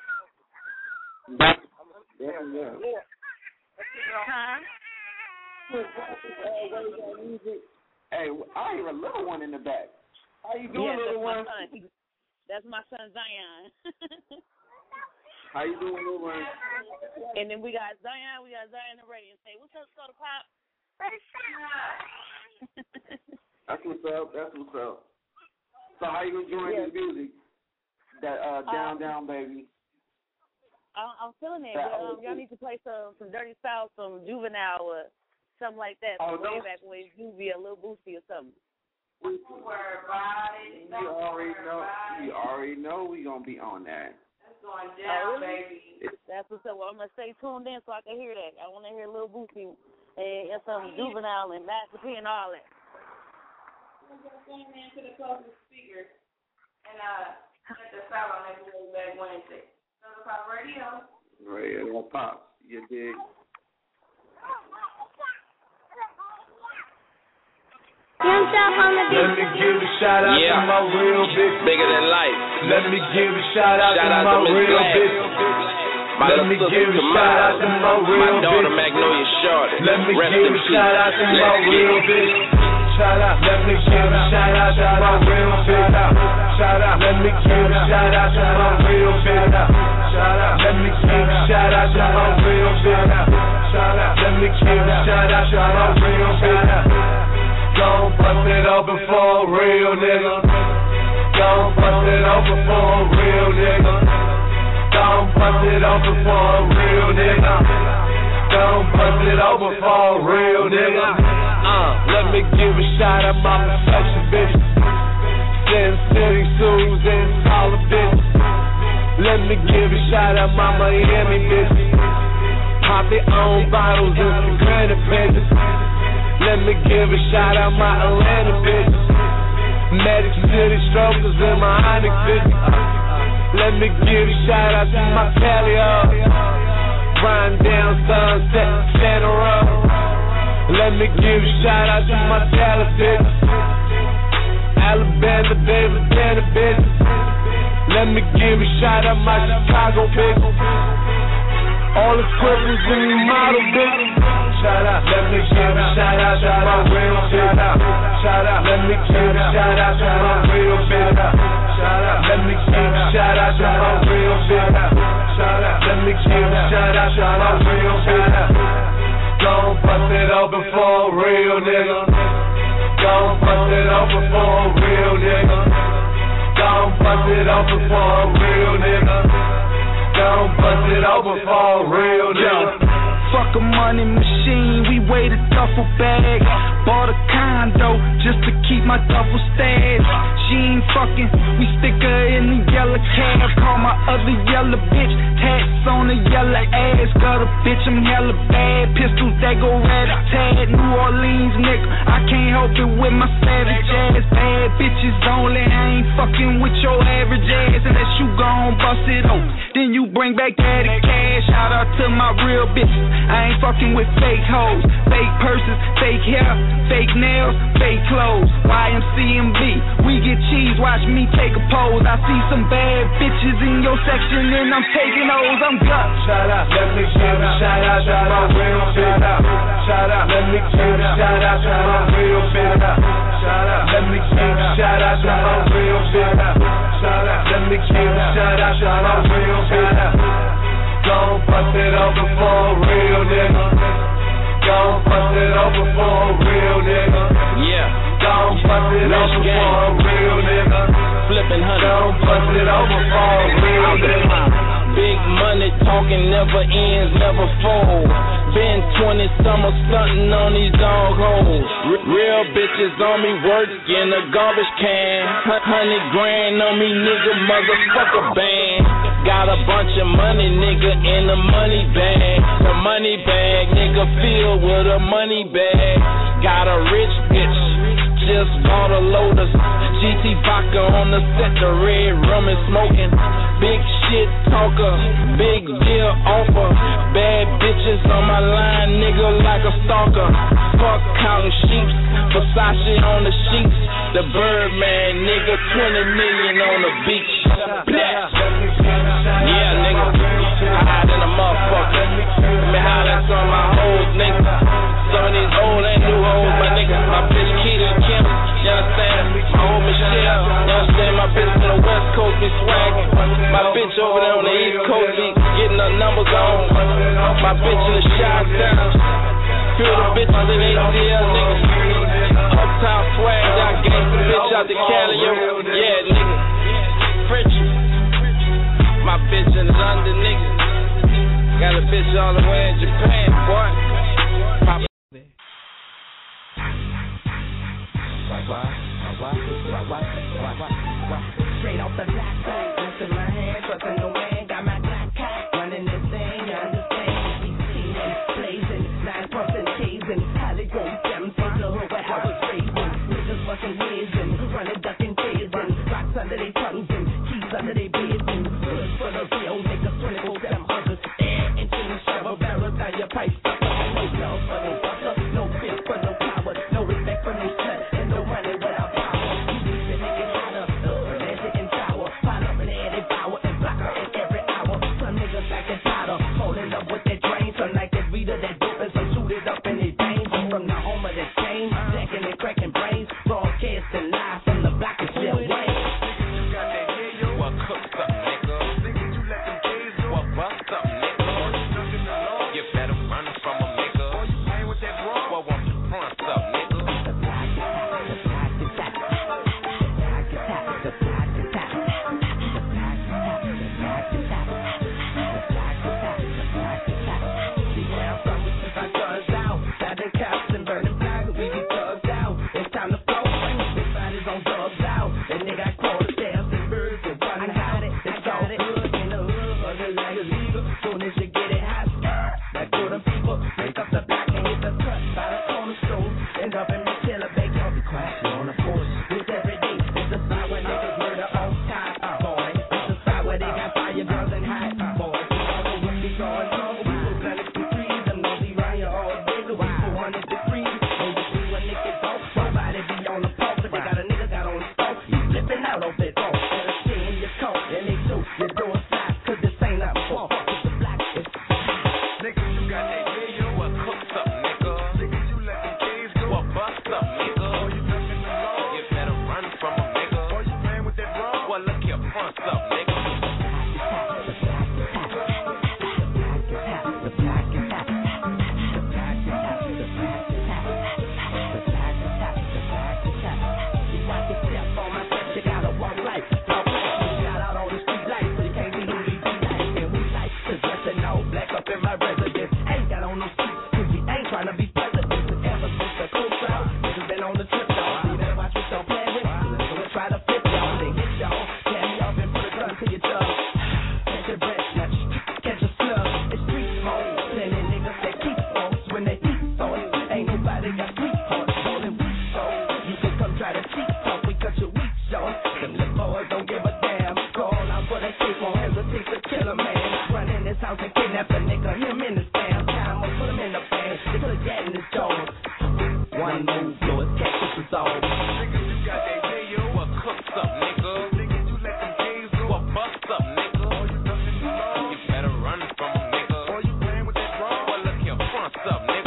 Yeah, yeah. Huh? Hey, I hear a little one in the back. How you doing, yeah, little one? My son. That's my son, Zion. How you doing, little one? And then we got Zion, we got Zion the radio. Say, what's up, Soda Pop? That's what's up. That's what's up. So how you enjoying yeah. this music? That uh, down, um, down, baby. I'm feeling it. But, um, y'all need to play some some Dirty South, some Juvenile, or something like that. Oh, way no. back when Juvie, a little boosty or something. You already know. You already know we gonna be on that. That's going down, oh, really? baby. That's what's up. Well, I'm gonna stay tuned in so I can hear that. I want to hear a little boosty and, and some Juvenile and Master P and all that. I'm just going into the closest speaker and uh, let the sound on that way back Wednesday. Soda Pop Radio. Radio Pop. You dig? Let me give a shout out yeah. to my real bitch. Bigger than life. Let me give a shout out shout to out my to real Black. bitch. My Let me give a shout out to my real my daughter bitch. Magnolia Short. Let me Rest give in a peace. shout out to Let's my real get bitch. Shout out. Let me give a shout out to my real bitch. Shout out. Let me give a shout out to my real bitch. Shout out. Let me give a shout out to my real bitch. Shout out. Let me give a shout out to my real bitch. Gon' bust it open for a real nigga. Gon' bust it open for a real nigga. Gon' bust it open for a real nigga. Gon' bust it open for a real nigga. Uh, let me give a shout out my protection bitch. Sin City Suits and all the bitches. Let me give a shout out my Miami bitch. Pop their own bottles and some granite bitches. Let me give a shout out my Atlanta bitches. Magic City Strokers and my Onyx bitches. Let me give a shout out to my Cali up. Riding down Sunset, Santa Rosa. Let me give a shout out to my Dallas bitches. Alabama, baby, Atlanta bitches. Let me give a shout out my Chicago bitches. All the strippers and the model bitches. Shout out, let me give a shout out to my real bitch. Shout out, let me give a shout out to my real bitch. Shout out, let me give a shout out to my real bitch. Shout out, let me give a shout out to my real bitch. Gon' bust it open for a real nigga. Gon' bust it open for a real nigga. Gon' bust it open for a real nigga. Gon' bust it open for a real nigga. Fuck a money machine, we weighed a duffel bag. Bought a condo just to keep my duffel stash. She ain't fucking, we stick her in the yellow cab. Call my other yellow bitch, tax on a yellow ass. Got a bitch, I'm hella bad. Pistols that go rat-a-tat. New Orleans, nigga, I can't help it with my savage ass. Bad bitches only, I ain't fucking with your average ass. Unless you gon' bust it open, then you bring back daddy cash. Shout out to my real bitches, I ain't fucking with fake hoes. Fake purses, fake hair, fake nails, fake clothes. Y M C M B, we get cheese, watch me take a pose. I see some bad bitches in your section and I'm taking those, I'm gut. Shout out, let me give a shout out to my real bitch. Shout out, let me give a shout out to my real bitch. Shout out, let me give a shout out to my real bitch. Shout out, let me give a shout out to my real bitch. Gon' bust it over for a real nigga. Gon' bust it over for a real nigga. Yeah. Gon' bust it over for a real nigga. Flippin' honey. Gon' bust it over for a real nigga. Big money talking never ends, never fold. Been twenty summers stunting on these dog holes. R- real bitches on me working a garbage can. Hundred grand on me, nigga, motherfucker band. Got a bunch of money, nigga, in the money bag. The money bag, nigga, filled with a money bag. Got a rich bitch, just bought a Lotus. G T vodka on the set, the red rum is smoking. Big shit talker, big deal offer. Bad bitches on my line, nigga, like a stalker. Fuck counting sheep, Versace on the sheets. The Birdman, nigga, twenty million on the beach. Black. Yeah, nigga, I hide in a motherfucker. Let me holler at some of my hoes, nigga. Some of these old and new hoes, my nigga. My bitch Keita and Kim, you understand? My hoe Michelle, you understand? My bitch from the West Coast be swaggin'. My bitch over there on the East Coast be getting her numbers on. My bitch in the Chi-Town. Few of the bitches in A T L, nigga. Uptown swag, y'all gangsta bitch out the Cali, yo. Yeah, nigga. French. My bitch in London, nigga. Got a bitch all the way in Japan, boy. Pop. Straight off the black side, just in my hand, trusting no man, got my black cat running this thing, you understand? We teaming, blazing, nine percent chasing, Hollywood, seven from the hood where I was raising, niggas busting whizzing, running, ducking, chasing, rocks under their tongues and keys under their beds, and good for the real niggas, twenty-four seven others, air and things, shovel barrels down your pipe, stuff up, no love for no butter, no fist for no power, no respect for no slut, and no money without power. You need to make it hotter, uh, magic and power, pile up and add it power, and block her in every hour. Some niggas like that powder, holding up with that drain, some like that reader, that dope, and some suited up in their veins. From the home of the chain, jacking and cracking brains, broadcasting live from the block of Shell Wayne. What cooks up, nigga? What busts up, nigga? You better run from a nigga. What wants to front up, nigga? F a nigga, him in the stand. Time I'ma put him in the fan. They put that in his jaws. One move, blow his catch up his all. Nigga, you got that J O. What cooks up, nigga? Nigga, you let them gays go. What busts up, nigga? All you nothing you know. You better run from them, nigga. All you playing with that drum? Well, look here, fronts up, nigga.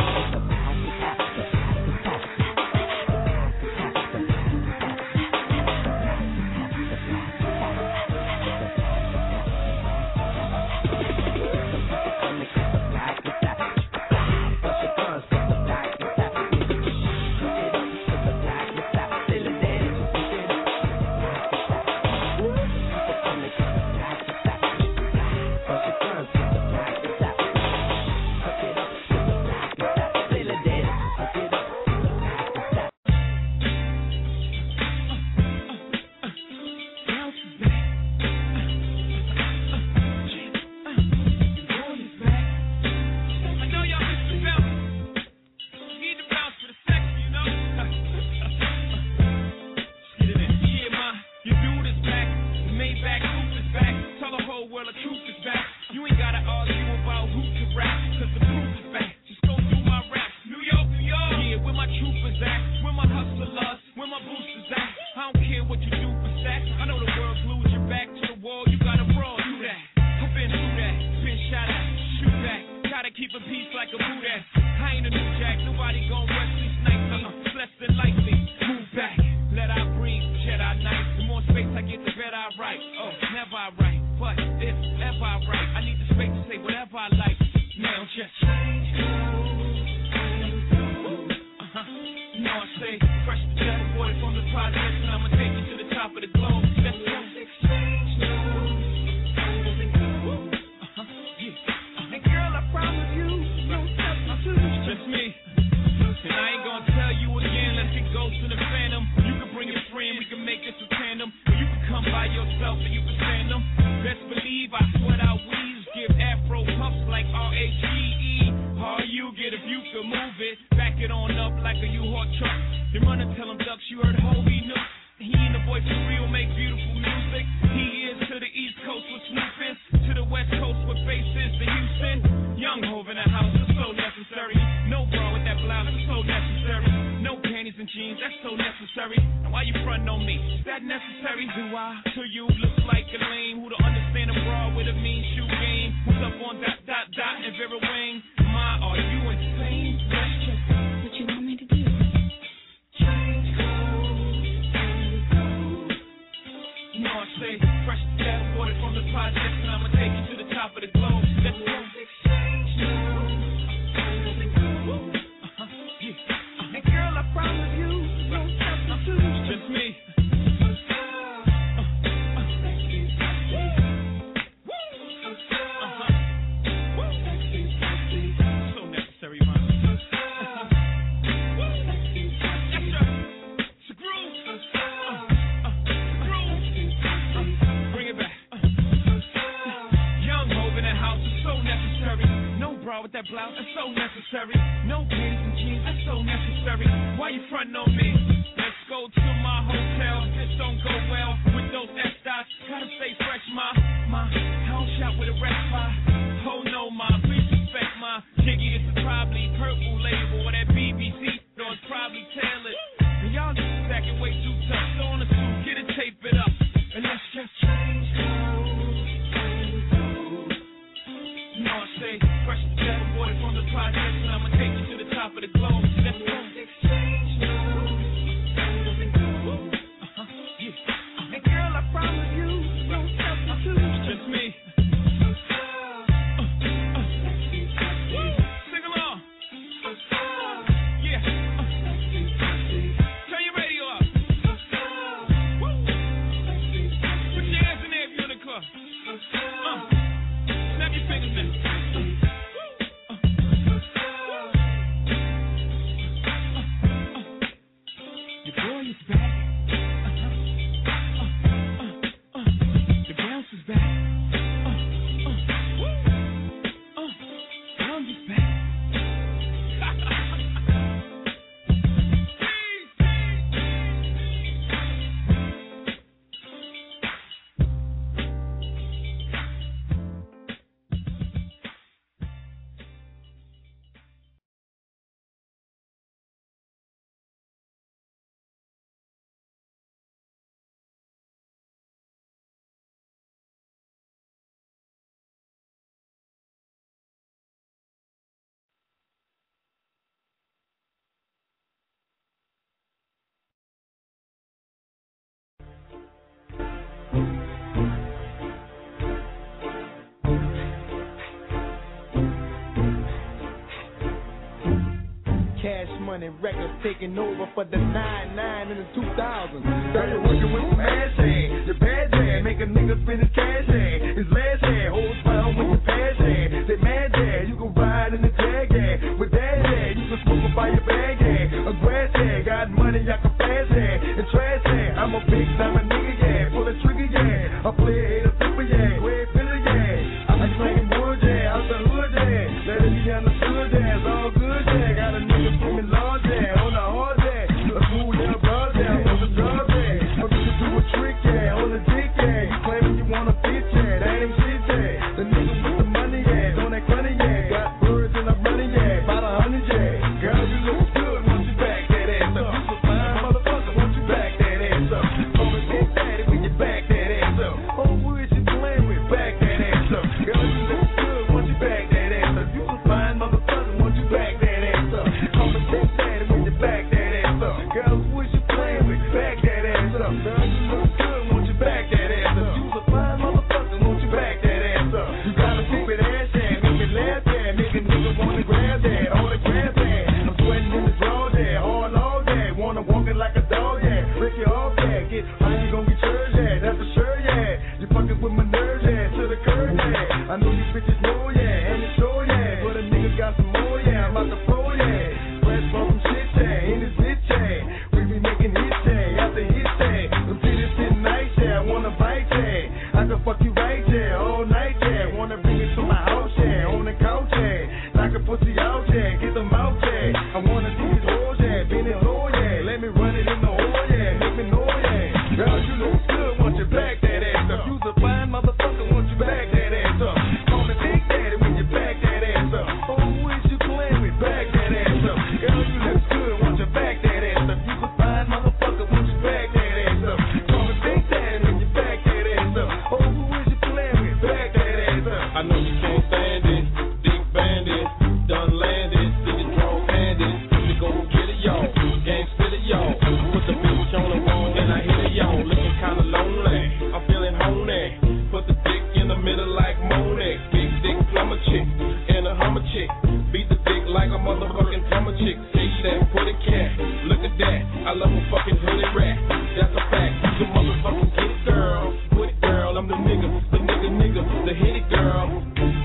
Cash Money Records taking over for the nine nine in the two thousands. Started working with some ass hand, the bad hand, make a nigga spend his cash hand. His last hand, holds down with your pass hand. They mad dad, you can ride in the jag hand. With that hand, you can smoke by your bag hand. A grass hand, got money, I can flash hand. And trash hand, I'm a big time a nigga, yeah. Pull a trigger, yeah. I play a hater, flipper, yeah. Way filler, yeah. I claim wood, yeah. Out the hood, yeah. Let it be understood, yeah. It's all good, yeah. Got a nigga swimming large, yeah. On the hard, yeah. A cool little broad, yeah. On the drug, yeah. I'm gonna do a trick, yeah. On the dick, yeah. You claiming you want a bitch, yeah. That ain't shit, yeah. The nigga with the money, yeah. On that money, yeah. Got birds and I'm running, yeah. About a hundred, yeah. Girl, you look good once you back that ass up. You a fine motherfucker once you back that ass up. Call me Big Daddy when you back that ass up. Oh, who is you playing with? Back that ass up. Girl, you look good once you back that ass up. You a fine motherfucker once you back that ass up. Call me Big Daddy when you back that ass up. Girl, who is you playing with? Back that ass up. Girl, you look good once you back that ass up. You a fine motherfucker once you back that ass up. You got a stupid ass hand, make me laugh, yeah. Make a nigga wanna grab that, all the grab that. I'm sweating in the draw, yeah. Hard all day, wanna walk it like a dog, yeah. Break your off, yeah. Get how you gon' get yours, yeah. That's for sure, yeah. You fucking with my nerves, yeah. To the curb, yeah. I know you bitches know, yeah. And it's sure, yeah. But a nigga got some more, yeah. I'm about to flow, yeah. Fresh from some shit, yeah. In this bitch, yeah. We be making hits, yeah. After hits, yeah. The bitches sitting nice, yeah. I wanna bite, yeah. I can fuck you right, yeah. All night, yeah. Wanna bring it to my house, yeah. On the couch, yeah. Knock a pussy out, yeah. Get them out, yeah. I wanna see these hoes, yeah. Bend it low, yeah. Let me run it in the hole, yeah. Make me know, yeah. Girl, you look good once you back that ass up. You's a fine motherfucker once you back that ass up. Call me Big Daddy when you back that ass up. Oh, who is you playing with? Back that ass up. Girl, you look good once you back that ass up. You's a fine motherfucker once you back that ass up. Call me Big Daddy when you back that ass up. Oh, who is you playing with? Back that ass up. I know you can't stand it, big bandit, done landed, see the drone handed, we go get it, y'all, gang spit it, y'all, put the bitch on the wall, then I hit it, y'all, looking kinda lonely, I'm feeling honey, put the dick in the middle like Monet, big dick plumber chick, and a hummer chick, beat the dick like a motherfucking plumber chick, say that, put a cat, look at that, I love a fucking hoodie rat, that's a fact, you motherfucking get it, girl, put it, girl, I'm the nigga, the nigga, nigga, the hit it, girl.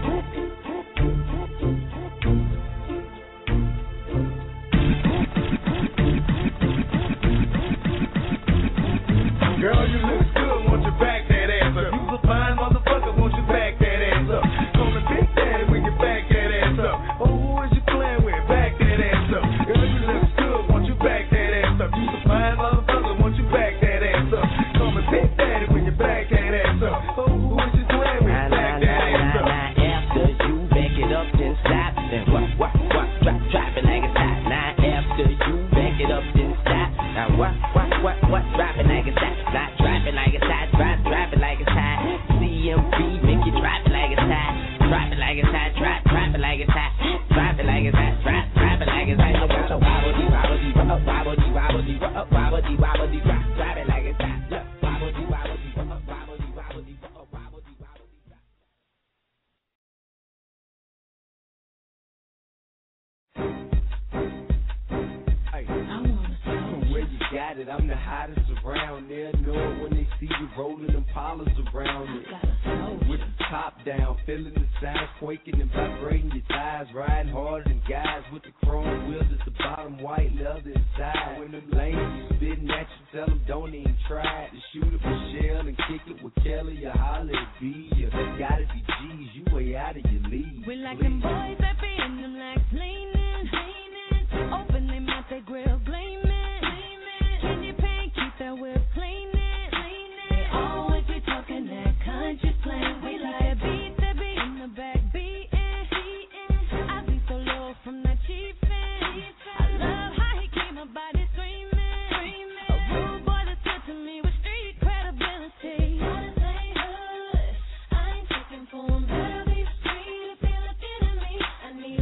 Girl, you look good once you back that ass up. You's a fine motherfucker once you back that ass up. Call me Big Daddy when you back that ass up. Oh, who is you playing with? Back that ass up. Girl, you look good once you back that ass up. You's a fine motherfucker once you back that ass up. Call me Big Daddy when you back that ass up. Oh, who is you playing with? Back that ass up. After you back it up, then stop. Then what, what, what, drop, drop it like it's hot. Now after you back it up, then stop. Now what, what, what, what, drop it like it's hot. Not drop it like it's hot, drop, drop it like it's hot. C M B, make you drop it like it's hot. Drop it like it's hot, drop, drop it like it's hot. Drop it like it's hot, drop, drop it like it's hot. So wobble, wobble, wobble, wobble, wobble, wobble, wobble, wobble, drop, drop it like it's hot. Look, wobble, wobble, wobble, wobble, wobble, wobble, wobble. Where you got it, I'm the hottest around. They'll know it when they see you rolling them polars around it. With the top down, feeling the sound, quaking and vibrating your thighs, riding harder than guys with the chrome wheels at the bottom, white leather inside. When them lanes be spitting at you, tell them don't even try to shoot it with Shell and kick it with Kelly or holler at B. You gotta be G's, you way out of your league. We like them boys that be in them legs leaning, leaning, open them out their grill gleaming. Candy paint, keep that whip cleaning. They always be talking that country slang. We like a beat that be in the back beating. I be so low from that chiefin'. I love how he keep my body screaming. A rude boy that's good to me with street credibility. Gotta say hood, I ain't checking for him. Better be street if you're looking at me. I need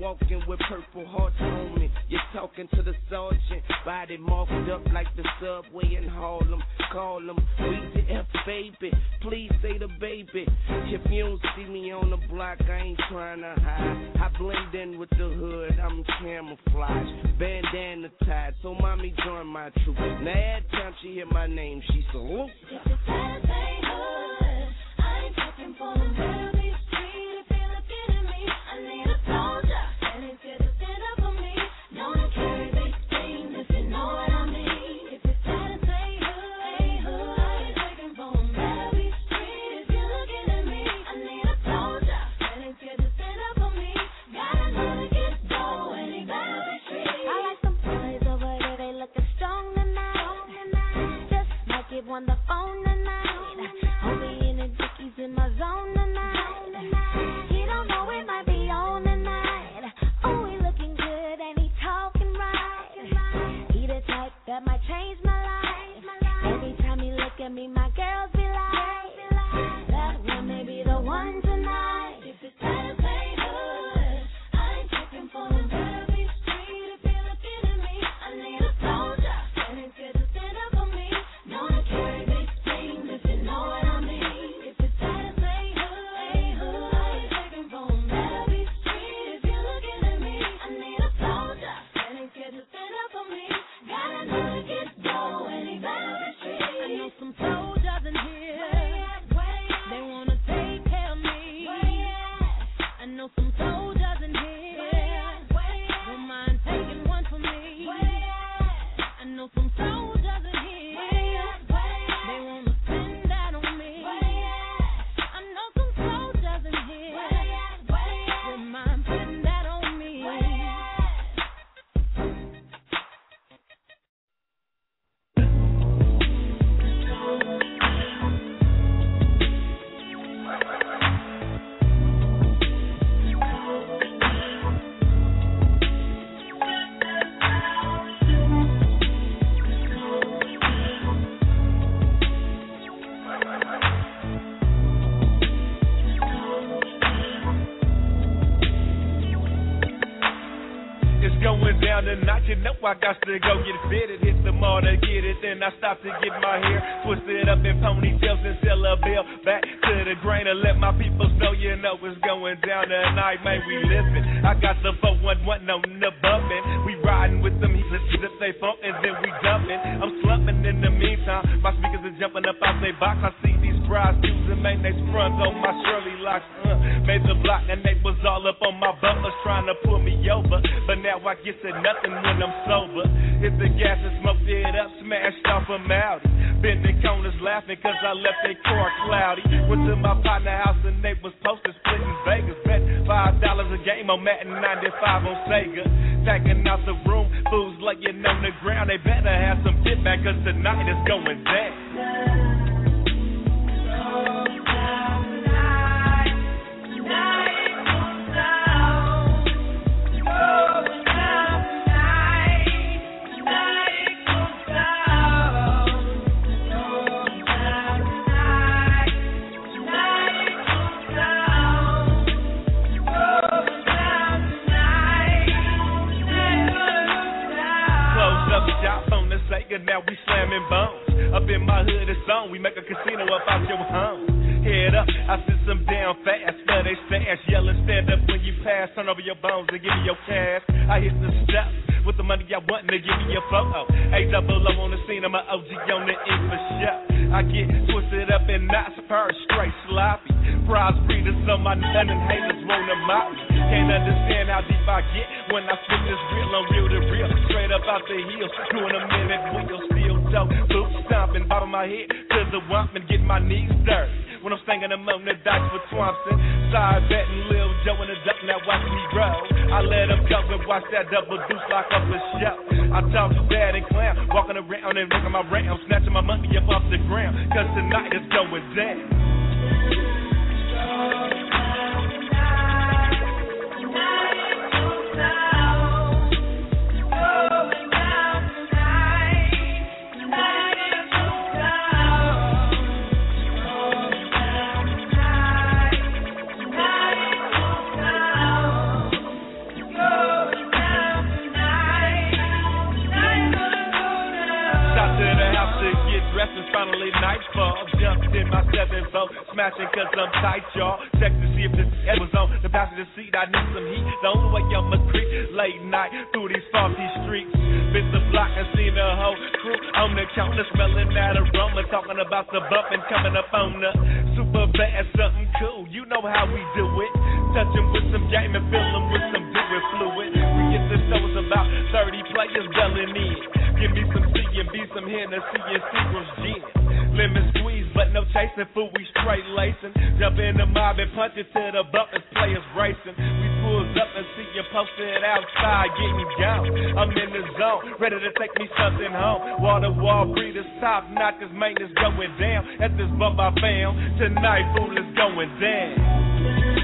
walking with purple hearts on me. You're talking to the sergeant, body marked up like the subway in Harlem. Call him, we the F baby, please say the baby. If you don't see me on the block, I ain't trying to hide. I blend in with the hood, I'm camouflage, bandana tied, so mommy join my troop. Now every time she hear my name, she salute. If it's Saturday hood, I ain't talking for them. Better be street if you're looking at me. I need a soldier, and it's here to stand up for me. Don't carry big things if you know what I mean. If it's Saturday hood, hey hood, I ain't talking for them. Better be street if you're looking at me. I need a soldier, and it's here to stand up for me. Gotta know to get dough, and he better be street. I like some boys over there, they looking strong tonight. Just might give one the phone tonight. Homie in the dickies in my zone tonight. He don't know it might be on tonight. Oh, he looking good and he talking right. He the type that might change my life. Every time he look at me, my girls be like, that one may be the one tonight. If it's Saturday hood, I ain't checking for them. Better be street if you're looking at me. I need a soldier, and it's here to stand up for me. Don't carry big things if you know what I mean. If it's Saturday hood, hey hood, I ain't checking for them. Better be street if you're looking at me. I need a soldier, and it's here to stand up for me. Gotta know to get dough, and he better be street. I know some soldiers in here. They wanna take care of me. I know some soldiers in here. Don't mind taking one for me. I know some soldiers in here. They wanna spend that on me. I know some soldiers in here. Don't mind putting that on me. It's going down tonight, you know I got to go get fitted. Hit the mall to get it, then I stop to get my hair twisted up in ponytails and sell a bill back to the grain and let my people know, you know it's going down tonight, man, we living. I got the four one one on the bumpin', we riding with them heatless if they funk and then we dumpin'. I'm slumping in the meantime, my speakers are jumping up out they box. I see these prostitutes and make they sprung on my Shirley locks. Uh, made the block and they was all up on my bumpers trying to pull me over, but now I get to nothing when I'm sober. Hit the gas and smoked it up, smashed off a Maudi. Bending corners laughing cause I left their car cloudy. Went to my partner house and they was posted splitting Vegas. Bet five dollars a game on Madden ninety-five on Sega. Packing out the room, fools laying on the ground. They better have some get back cause tonight is going down. Now we slamming bones. Up in my hood, it's on. We make a casino up out your home. Head up, I send some down fast. For they stash, yelling stand up when you pass. Turn over your bones and give me your cash. I hit the steps with the money I want to give me a photo. A double O on the scene, I'm an O G on the end for show. I get twisted up and knots, purse straight sloppy. Prize breeders on my none and haters wanna mop me. Can't understand how deep I get when I spit this real on real to real. Straight up out the hills, doing a minute wheel, still dope. Boot stomping, bobbing my head to the wump and get my knees dirty. When I'm singing them on the dice for Thompson, side betting Lil Joe in the duck, now watch me roll. I let them go and watch that double deuce lock up the show. I talk bad and clown, walking around and looking my round, snatching my money up off the ground, cause tonight is going down. in my seven four, smashing cause I'm tight, y'all. Check to see if this head was on the passenger seat. I need some heat. The only way I'ma creep late night through these funky streets. Been the block and seen the whole crew on the counter smelling that aroma, talking about the bump and coming up on the super bad, something cool. You know how we do it. Touch 'em with some game and fill 'em with some liquid fluid. We get the shows about thirty players belling in. Give me some C and B, some Hennessy and Seagram's gin. Lemon squeeze, but no chasing food, we straight lacing. Jump in the mob and punch it to the bumpers, players racing. We pulls up and see you posted outside, getting gone. I'm in the zone, ready to take me something home. Water wall breathers, top notchers, maintenance going down. At this bump I found, tonight fool is going down.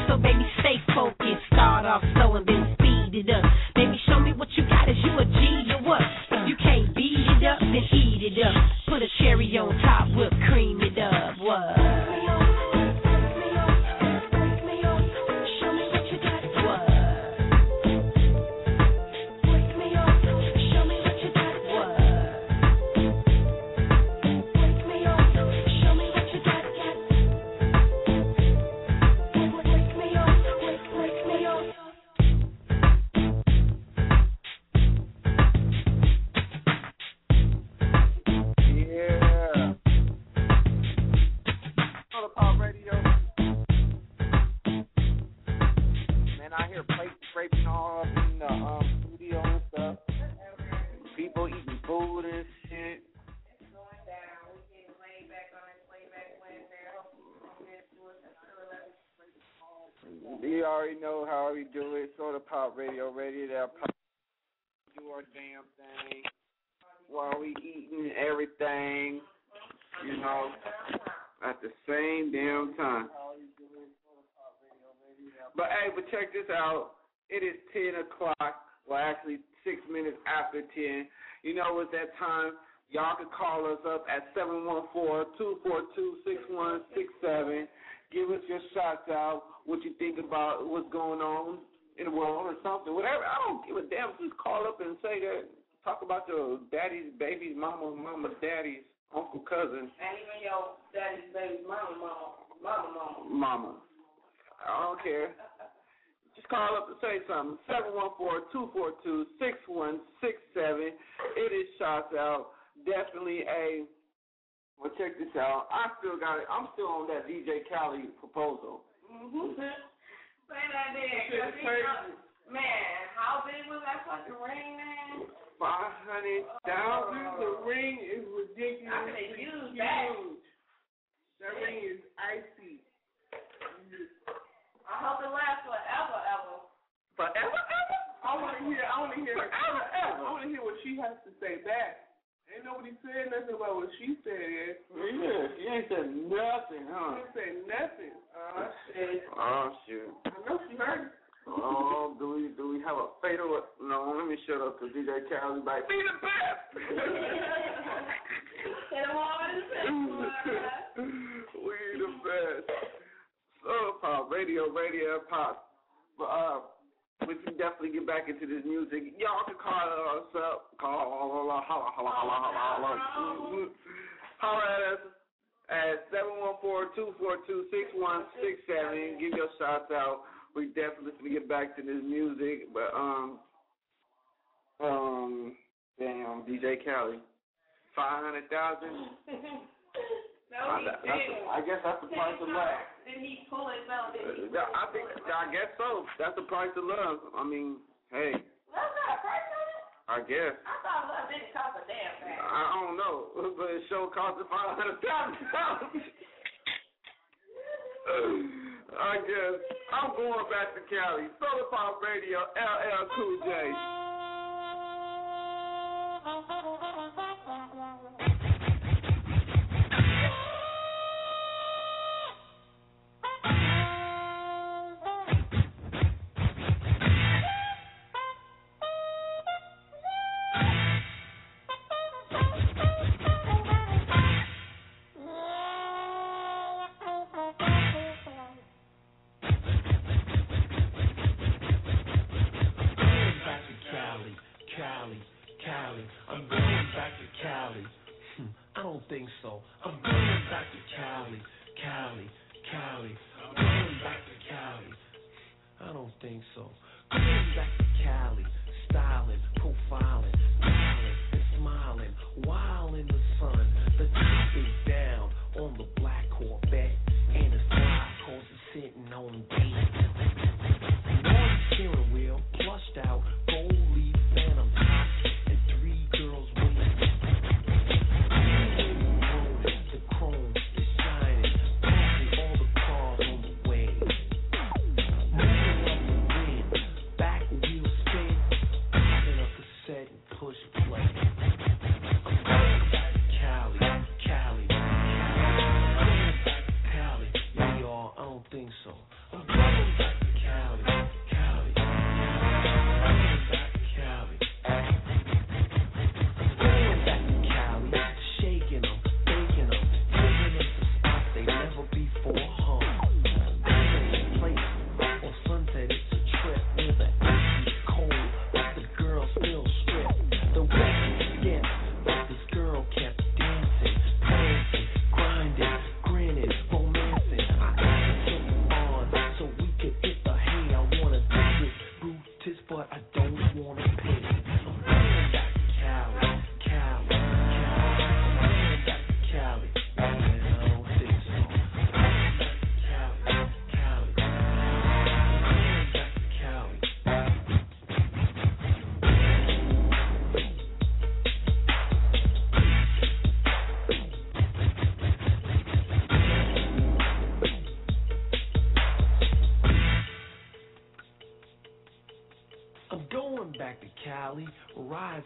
Start off slow and then speed it up. Baby, show me what you got. Is you a G? food and shit. It's going down. We getting way back on this way back Wednesday. I hope you can get to us until eleven. You already know how we do it. Soda Pop Radio, Radio that pop. Do our damn thing while we eating everything, you know, at the same damn time. But hey, but check this out. It is ten o'clock. Well, actually six minutes after ten. You know, it's that time. Y'all can call us up at seven one four, two four two, six one six seven. Give us your shots out, what you think about what's going on in the world or something. Whatever. I don't give a damn. Just call up and say that. Talk about your daddy's, baby's, mama, mama, daddy's, uncle, cousin. And even your daddy's, baby's, mama, mama, mama, mama. Mama. I don't care. Just call up and say something. seven one four, two four two, six one six seven. It is shots out. Definitely a, well, check this out. I still got it. I'm still on that D J Khaled proposal. Mm-hmm. Say that there. Cause man, how big was that fucking ring, man? five hundred thousand. Oh. The ring is ridiculous. I could have used that. That ring is icy. I hope it lasts forever, ever. Forever, ever? I want to hear. I want to hear. Forever, ever. I want to hear what she has to say back. Ain't nobody said nothing about what she said. Yeah, she ain't said nothing, huh? She ain't said nothing. Oh shit. Oh shit. I know she heard it. Oh, do we do we have a fatal? No, let me shut up because D J Khaled like be the best. Hit him all in the face. We the best. Soda Pop Radio, Radio Pop. But uh. we can definitely get back into this music. Y'all can call us up. Call, holla, holla, holla, holla, holla, holla. Holla at us at seven one four, two four two, six one six seven. Give your shots out. We definitely can get back to this music. But, um, um, damn, D J Khaled. five hundred thousand No, I, he that's didn't. a, I guess that's the price of love. Didn't he pull it down? Did he? Yeah, I think, I guess so. That's the price of love. I mean, hey. That's not a price on it? I guess. I thought love didn't cost a damn thing. I don't know, but it sure cost five hundred thousand dollars. I guess. I'm going back to Cali. Soda Pop Radio, L L Cool J. Push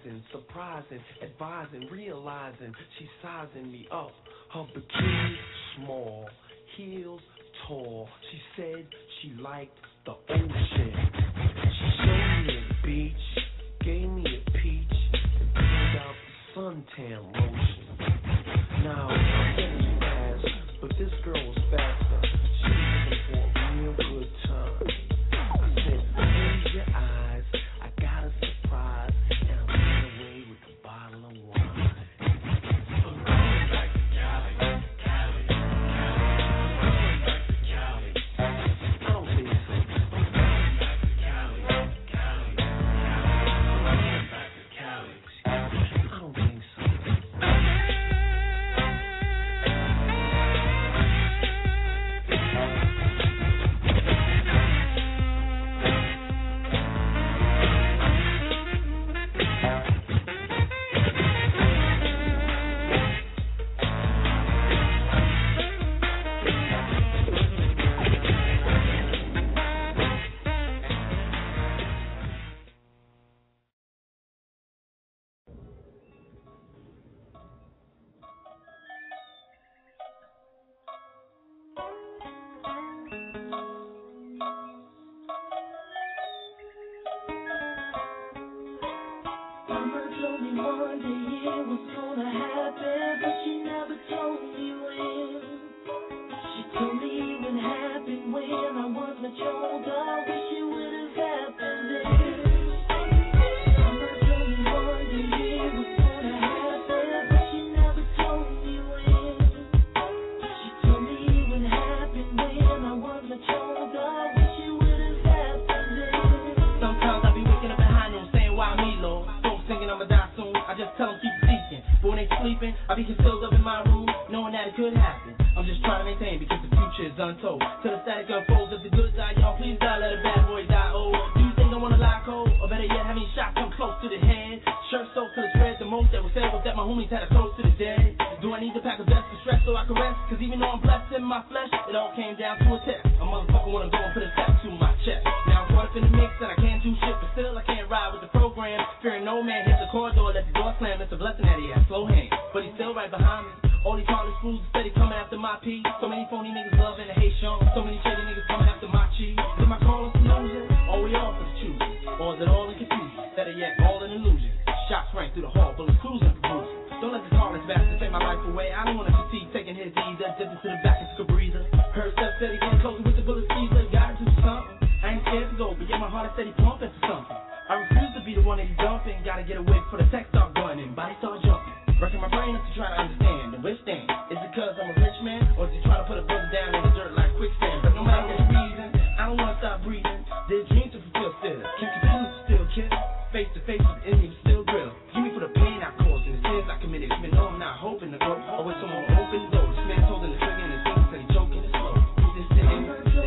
rising, surprising, advising, realizing she's sizing me up. Her bikini small, heels tall. She said she liked the ocean. She showed me a beach, gave me a peach, and pulled out the suntan lotion. Now I'm getting fast, but this girl was faster. She was looking for a real good time. I said, close your eyes, I got a surprise, and I'm running away with a bottle of wine. I'm going back to Cali, Cali, Cali, I'm going back to Cali. I don't think so. I'm going back to Cali, Cali, I'm going back to Cali. I don't think so. Mama told me one day it was gonna happen, but she never told me when. She told me it would happen when I was much older. Wish it would have happened then. Mama told me one day it was gonna happen, but she never told me when. She told me it would happen when I was much older. Wish it would have happened then. Sometimes I be waking up behind them saying, why me, Lord? Thinking I'ma die soon, I just tell them keep seeking. But when they sleeping, I be concealed up in my room, knowing that it could happen. I'm just trying to maintain because the future is untold. Till the static unfolds, if the good die young, please die, let a bad boy die old. Do you think I wanna lie cold? Or better yet, have me shot come close to the head? Shirt soaked till it's red, the most that was said was that my homies had a toast to the dead. Do I need to pack a vest to stress so I can rest? Cause even though I'm blessed in my flesh, it all came down to a test. A motherfucker wanna go and put a tattoo to my chest. Now I'm caught up in the mix and I can't do shit, but still I can't ride with the program. Fearing no man hits the corridor, let the door slam. It's a blessing that he has slow hands, but he's still right behind me. All these heartless fools are steady coming after my pee. So many phony niggas loving the hate Sean. So many shady niggas coming after my cheese. Is my call us losing? Or we all for the choosing? Or is it all in confusion? Better yet, all in illusion. Shots rang through the hall, bullets cruising for bruising. Don't let this heartless bastard take my life away. I don't want to fatigue taking his ease. That distance to the back and took a breather. Her step steady getting closer with the bullet squeezer. Gotta do something. I ain't scared to go, but yet my heart is steady pumping for something. I refuse to be the one that he's dumping. Gotta get away before the text start gunning. Body start jumping. Working my brain up to try to understand and withstand. Is it cause I'm a rich man? Or is he trying to put a brother down in the dirt like quicksand? But no matter what the reason, I don't wanna stop breathing. There's dreams to fulfill still. Can continue to still kill. Face to face with the enemy but still drill. Give me for the pain I caused and the sins I committed. Even though I'm not hoping to go. Or with someone open the door. This man's holding the trigger and his fingers said he's choking it slow. He's just sitting.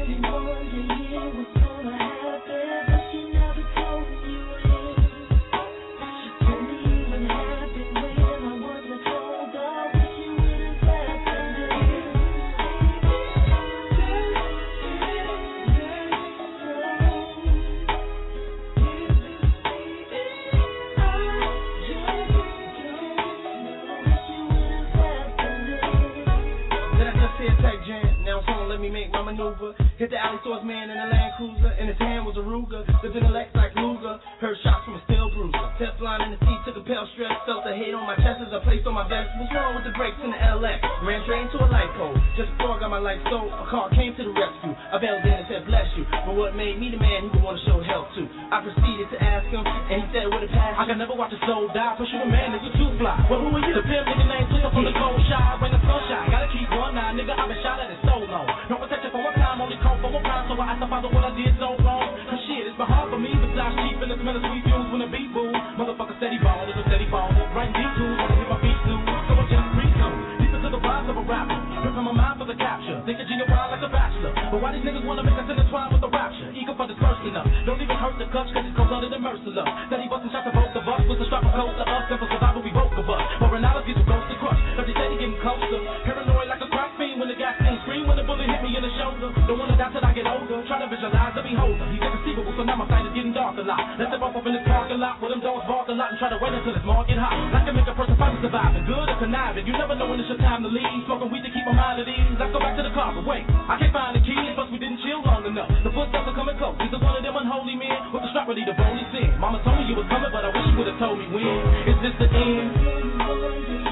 Let me make my maneuver. Hit the alley swordsman in a Land Cruiser. In his hand was a Ruger. Lived in a Lex like Luger. Heard shots from a steel bruiser. Teflon in the seat, took a pale stress. Felt the hate on my chest as I placed on my vest. What's wrong with the brakes in the L X? Ran straight into a light pole. Just before I got my life stole, a car came to the rescue. I bailed in and said, bless you. But what made me the man he would want to show help to? I proceeded to ask him, and he said, what it passed? I can never watch a soul die. Push you a man, nigga, too fly. Well, who are you? The pimp nigga named Twitter from the cold shot. When the sunshine, gotta keep one eye, nigga. I've been shot at it so long. No protection for one time, only call for one crime. So I asked the father what I did so wrong. Cause shit, it's been hard for me besides cheap and the smell of sweet fumes when the beat boom. Motherfucker steady ball, nigga steady ball. Writing beat tunes, wanna hit my beat soon. So I just resume. Deep into the vibes of a rapper. Ripping my mind for the capture. Think of Gina Wild like a bachelor. But why these niggas wanna make us intertwine with the rapture? Ego for dispersing up. Don't even hurt the clutch cause it goes under the merciless. Steady busting shots of both of us. With the strap of close to us. And for survival we both of us. But Renato gets a ghost to crush. But they steady getting closer. Paranoid like a crack fiend when the gas thing scream. When the bullet hit me in the shoulder. Don't wanna die till I get older. Try to visualize the beholder. He's inconceivable, so now my sight is getting dark a lot. Let's step off up in this parking lot. Where them dogs bark a lot and try to wait until it's market hot. That can make a person fight surviving, good or conniving. You never know when it's your time to leave. Smoking weed to keep my mind at ease. Let's go back to the car, but wait, I can't find the keys, plus we didn't chill long enough. The footsteps are coming close. These are one of them unholy men with the strap ready to bone his sin. Mama told me you was coming, but I wish you would have told me when. Is this the end?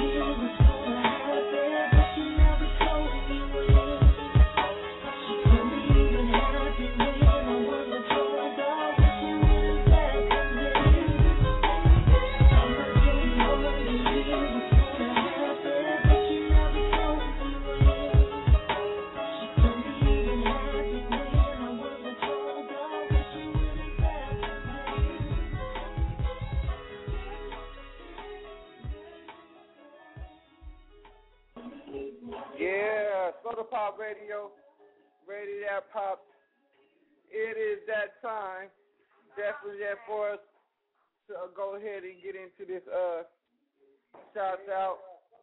Soda Pop Radio, ready that pop. It is that time. Definitely there for us to go ahead and get into this uh shout out.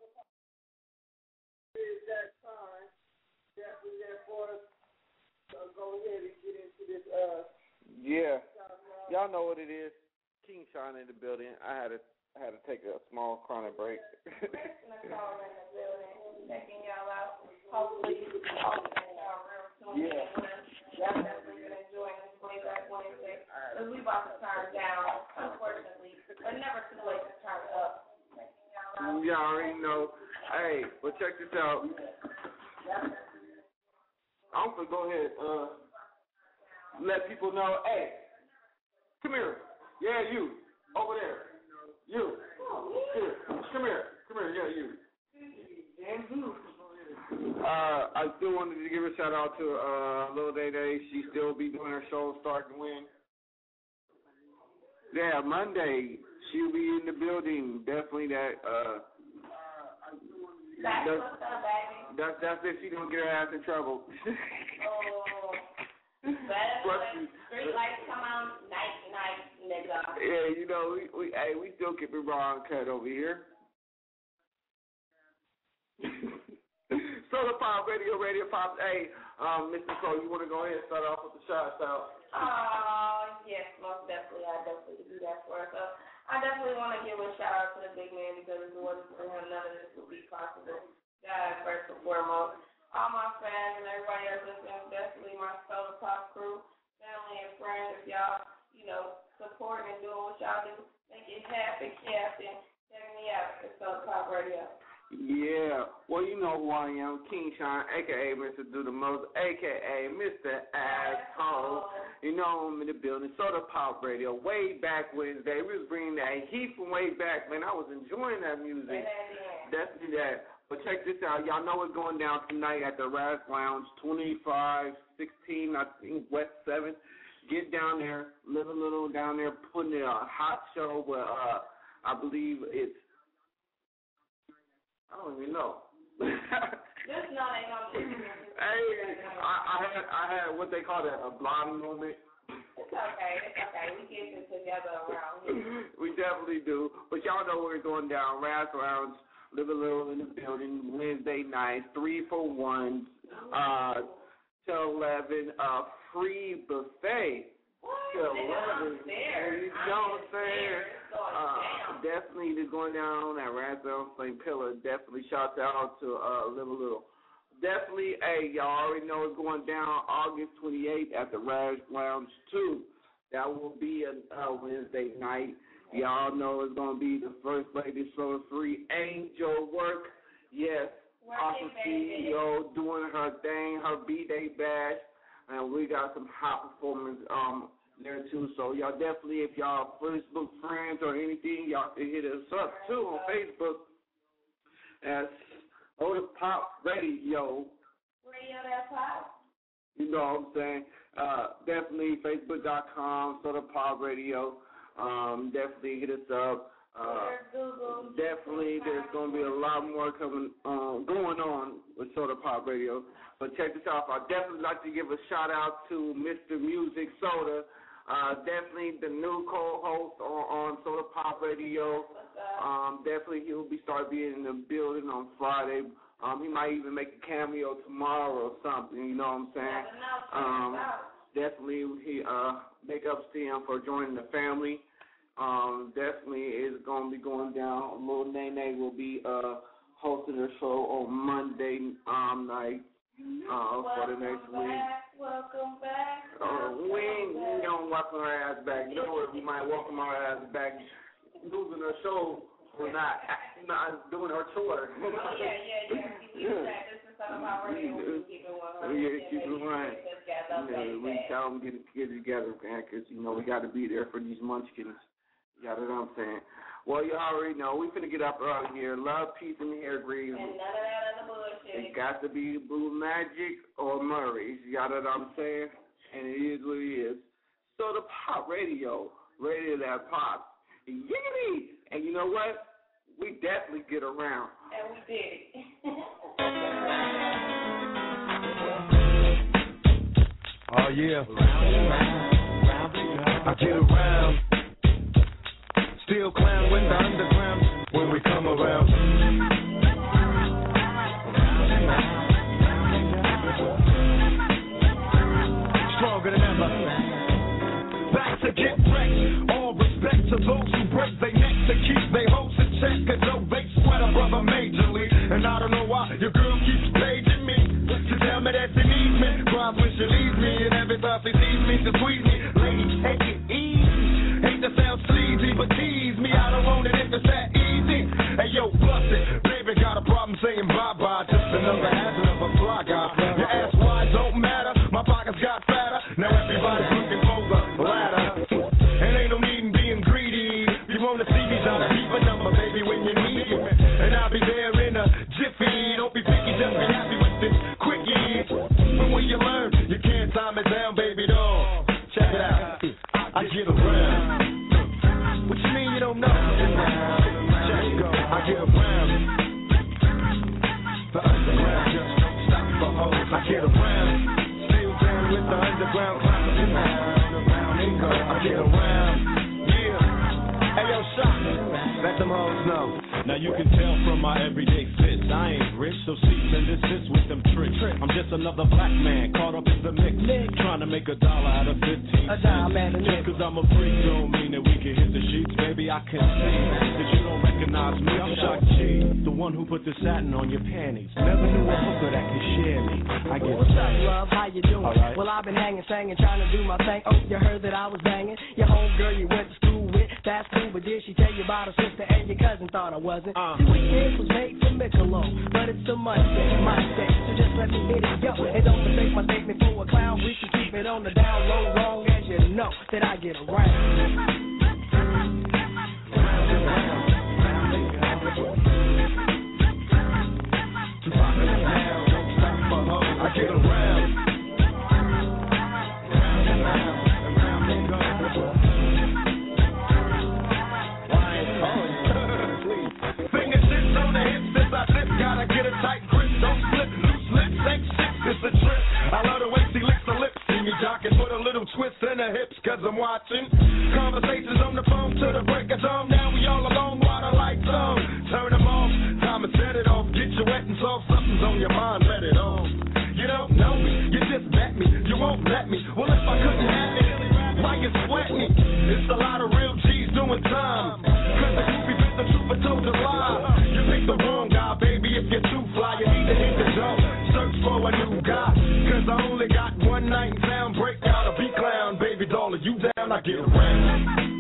It is that time. Definitely there for us to go ahead and get into this uh yeah. Y'all know what it is. King Sean in the building. I had to I had to take a small chronic break. Checking y'all out. Hopefully, hopefully y'all real soon. Yeah. Y'all definitely been enjoying this way back Wednesday. Because we about to turn down, unfortunately, but never too late to turn up. Y'all already know. Hey, well, check this out. I'm going to go ahead uh let people know, hey, come here. Yeah, you. Over there. You. Here. Come here. Come here. Yeah, you. Uh, I still wanted to give a shout out to uh, Lil Day Day. She still be doing her show, Start and Win. Yeah, Monday she'll be in the building. Definitely that. Uh, that's, that's, what's up, baby. That's that's if she don't get her ass in trouble. Oh, better when street lights come on, night night, nigga. Yeah, you know we we hey we still keep it raw and cut over here. Soda Pop Radio, Radio Pop. Hey, um, Mister Cole, you want to go ahead and start off with the shots out? Uh, yes, most definitely. I definitely do that for us. So I definitely want to give a shout out to the big man because if it wasn't for him, none of this would be possible. God, first and foremost. All my fans and everybody else listening, definitely my Soda Pop crew, family and friends, if y'all, you know, supporting and doing what y'all do, make it happen, Captain. Check me out at Soda Pop Radio. Yeah, well, you know who I am, King Sean, a k a. Mister Do The Most, a k a. Mister Asshole. You know I'm in the building, Soda Pop Radio, way back Wednesday. We was bringing that heat from way back, man. I was enjoying that music. Definitely that. But check this out. Y'all know what's going down tonight at the Raz Lounge, twenty-five sixteen, I think, West seventh. Get down there, live a little down there, putting in a hot show where uh, I believe it's I don't even know. Just know they gonna do it. Hey, I, I had I had what they call that, a blonde moment. It's okay, it's okay. We get this together around here. We definitely do. But y'all know where it's going down. Raz Lounge, live a little in the building, Wednesday nights, three for one, uh, till eleven, uh, free buffet. What? Till eleven. You know what I'm saying? Uh, definitely just going down at Ransdale Saint Pillar. Definitely shout out to uh, Live a Little. Definitely, hey, y'all already know it's going down August twenty-eighth at the Raz Lounge two. That will be a, a Wednesday night. Y'all know it's going to be the First Lady Soda Free Angel Work. Yes, awesome C E O doing her thing, her B-Day bash. And we got some hot performance um there too. So y'all definitely, if y'all Facebook friends or anything, y'all can hit us up too on Facebook as Soda Pop Radio. Radio that pop. You know what I'm saying? Uh, definitely Facebook dot com, Soda Pop Radio. Um, definitely hit us up. Uh, definitely, there's going to be a lot more coming, um, going on with Soda Pop Radio. But check this out. I'd definitely like to give a shout out to Mister Music Soda. Uh, definitely the new co-host on, on Soda Pop Radio. Um, definitely he'll be start being in the building on Friday. Um, he might even make a cameo tomorrow or something. You know what I'm saying? Um, definitely he uh, make up to him for joining the family. Um, definitely is going to be going down. Lil Nene will be uh, hosting a show on Monday um, night uh, for the next back, week. Welcome back. Uh, we ain't going to welcome her ass back. You know what? We might welcome her ass back losing her show for not not doing her chore. yeah, yeah, yeah. We practice and stuff about radio. We keep it one hundred. Yeah, keep it right. Yeah, we tell them get get together, man, because you know we got to be there for these munchkins. You know what I'm saying? Well, you already know we finna get up out of here. Love, peace, and hair grease. And none of that other bullshit. It got to be Blue Magic or Murray's. You got what I'm saying? And it is what it is. So the pop radio, radio that pops. Yiggity! And you know what? We definitely get around. And we did. Oh, yeah. I get around. Still clown with the underground when we come around. Stronger than ever. Back to get wrecked. All respect to those who break their necks to keep their hopes in check. Cause though they sweat a brother majorly. And I don't know why your girl keeps paging me to tell me that she needs me. Cries when she leaves me. And every time she sees me to squeeze me. Lady, take it easy. Hate to sound sleazy, but tease me. I don't want it if it's that easy. Hey yo, bust it. Baby got a problem saying bye-bye. Just another hazard of a fly guy. Your ass wide don't matter. My pockets got fatter. Now everybody's looking for the ladder. And ain't no need in being greedy. You wanna see me, try to keep a number, baby, when you need it. And I'll be there in a jiffy. Don't be picky, just be happy with this quickie. But when you learn, you can't time it down, baby doll. Check it out. I get around. What you mean you don't know? Check it go. I get around. The underground just don't stop for hoes. I get around. Still down with the underground clowns. I get around. Yeah. Hey yo, shot. Let them hoes know. Now you can tell from my everyday fits, I ain't rich, so cease and desist with them tricks. I'm just another black man caught up in the mix, trying to make a dollar out of fifteen cents. Just cause I'm a freak don't mean that we can hit the sheets. Baby, I can see that you don't recognize me. I'm Shock G, the one who put the satin on your panties. Never knew a hooker that could share me. I get What's up, love? How you doing? Right. Well, I've been hanging, singing, trying to do my thing. Oh, you heard that I was banging your homegirl you went to school with. That's cool, but did she tell you about her sister and your cousin? Thought I wasn't. Uh. See, Weekend was made for Michelob, but it's too much in my state, so just let me hit it, yo. And don't mistake my statement for a clown. We can keep it on the down low, long as you know that I get around. I get around. Fingertips on the hips as I dip. Gotta get a tight grip. Don't slip, loose lips, ain't shit. It's a trip. I love the way she licks her lips. See me jocking, put a little twist in her hips, cause I'm watching. Conversations on the phone to the break of dawn. Now we all alone while the lights on. Turn them off, time to set it off. Get you wet and soft, something's on your mind, let it on. You don't know me, you just met me, you won't let me. Well, if I couldn't have it, why you sweat me? It's a lot of real G's doing time. Cause the goofy bit the truth, but told a lie. You picked the wrong guy, baby, if you're too fly. You need to hit the door, search for a new guy. Cause I only got one night in town, break out a beat clown. Baby doll, are you down? I get around.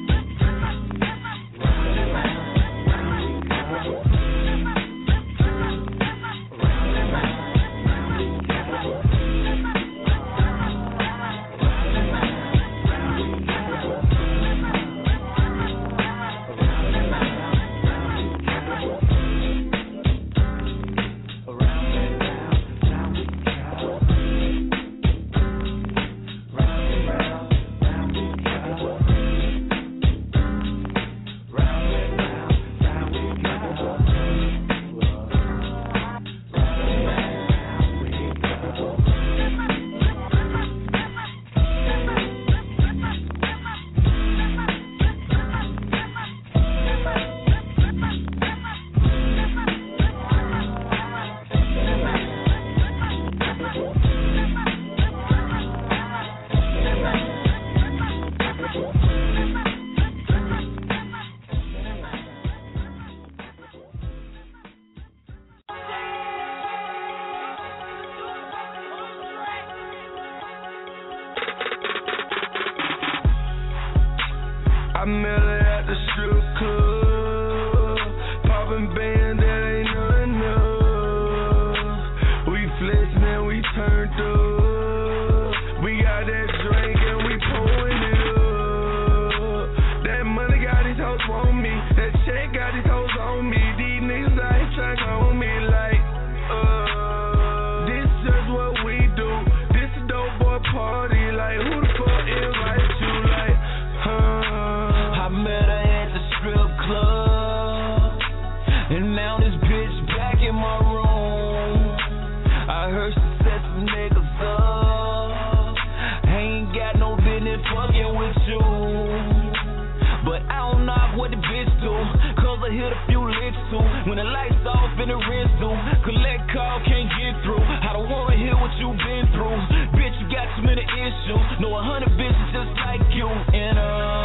switch to. When the lights off and the rent due, collect call, can't get through. I don't wanna hear what you been through. Bitch, you got too many issues. Know a hundred bitches just like you. And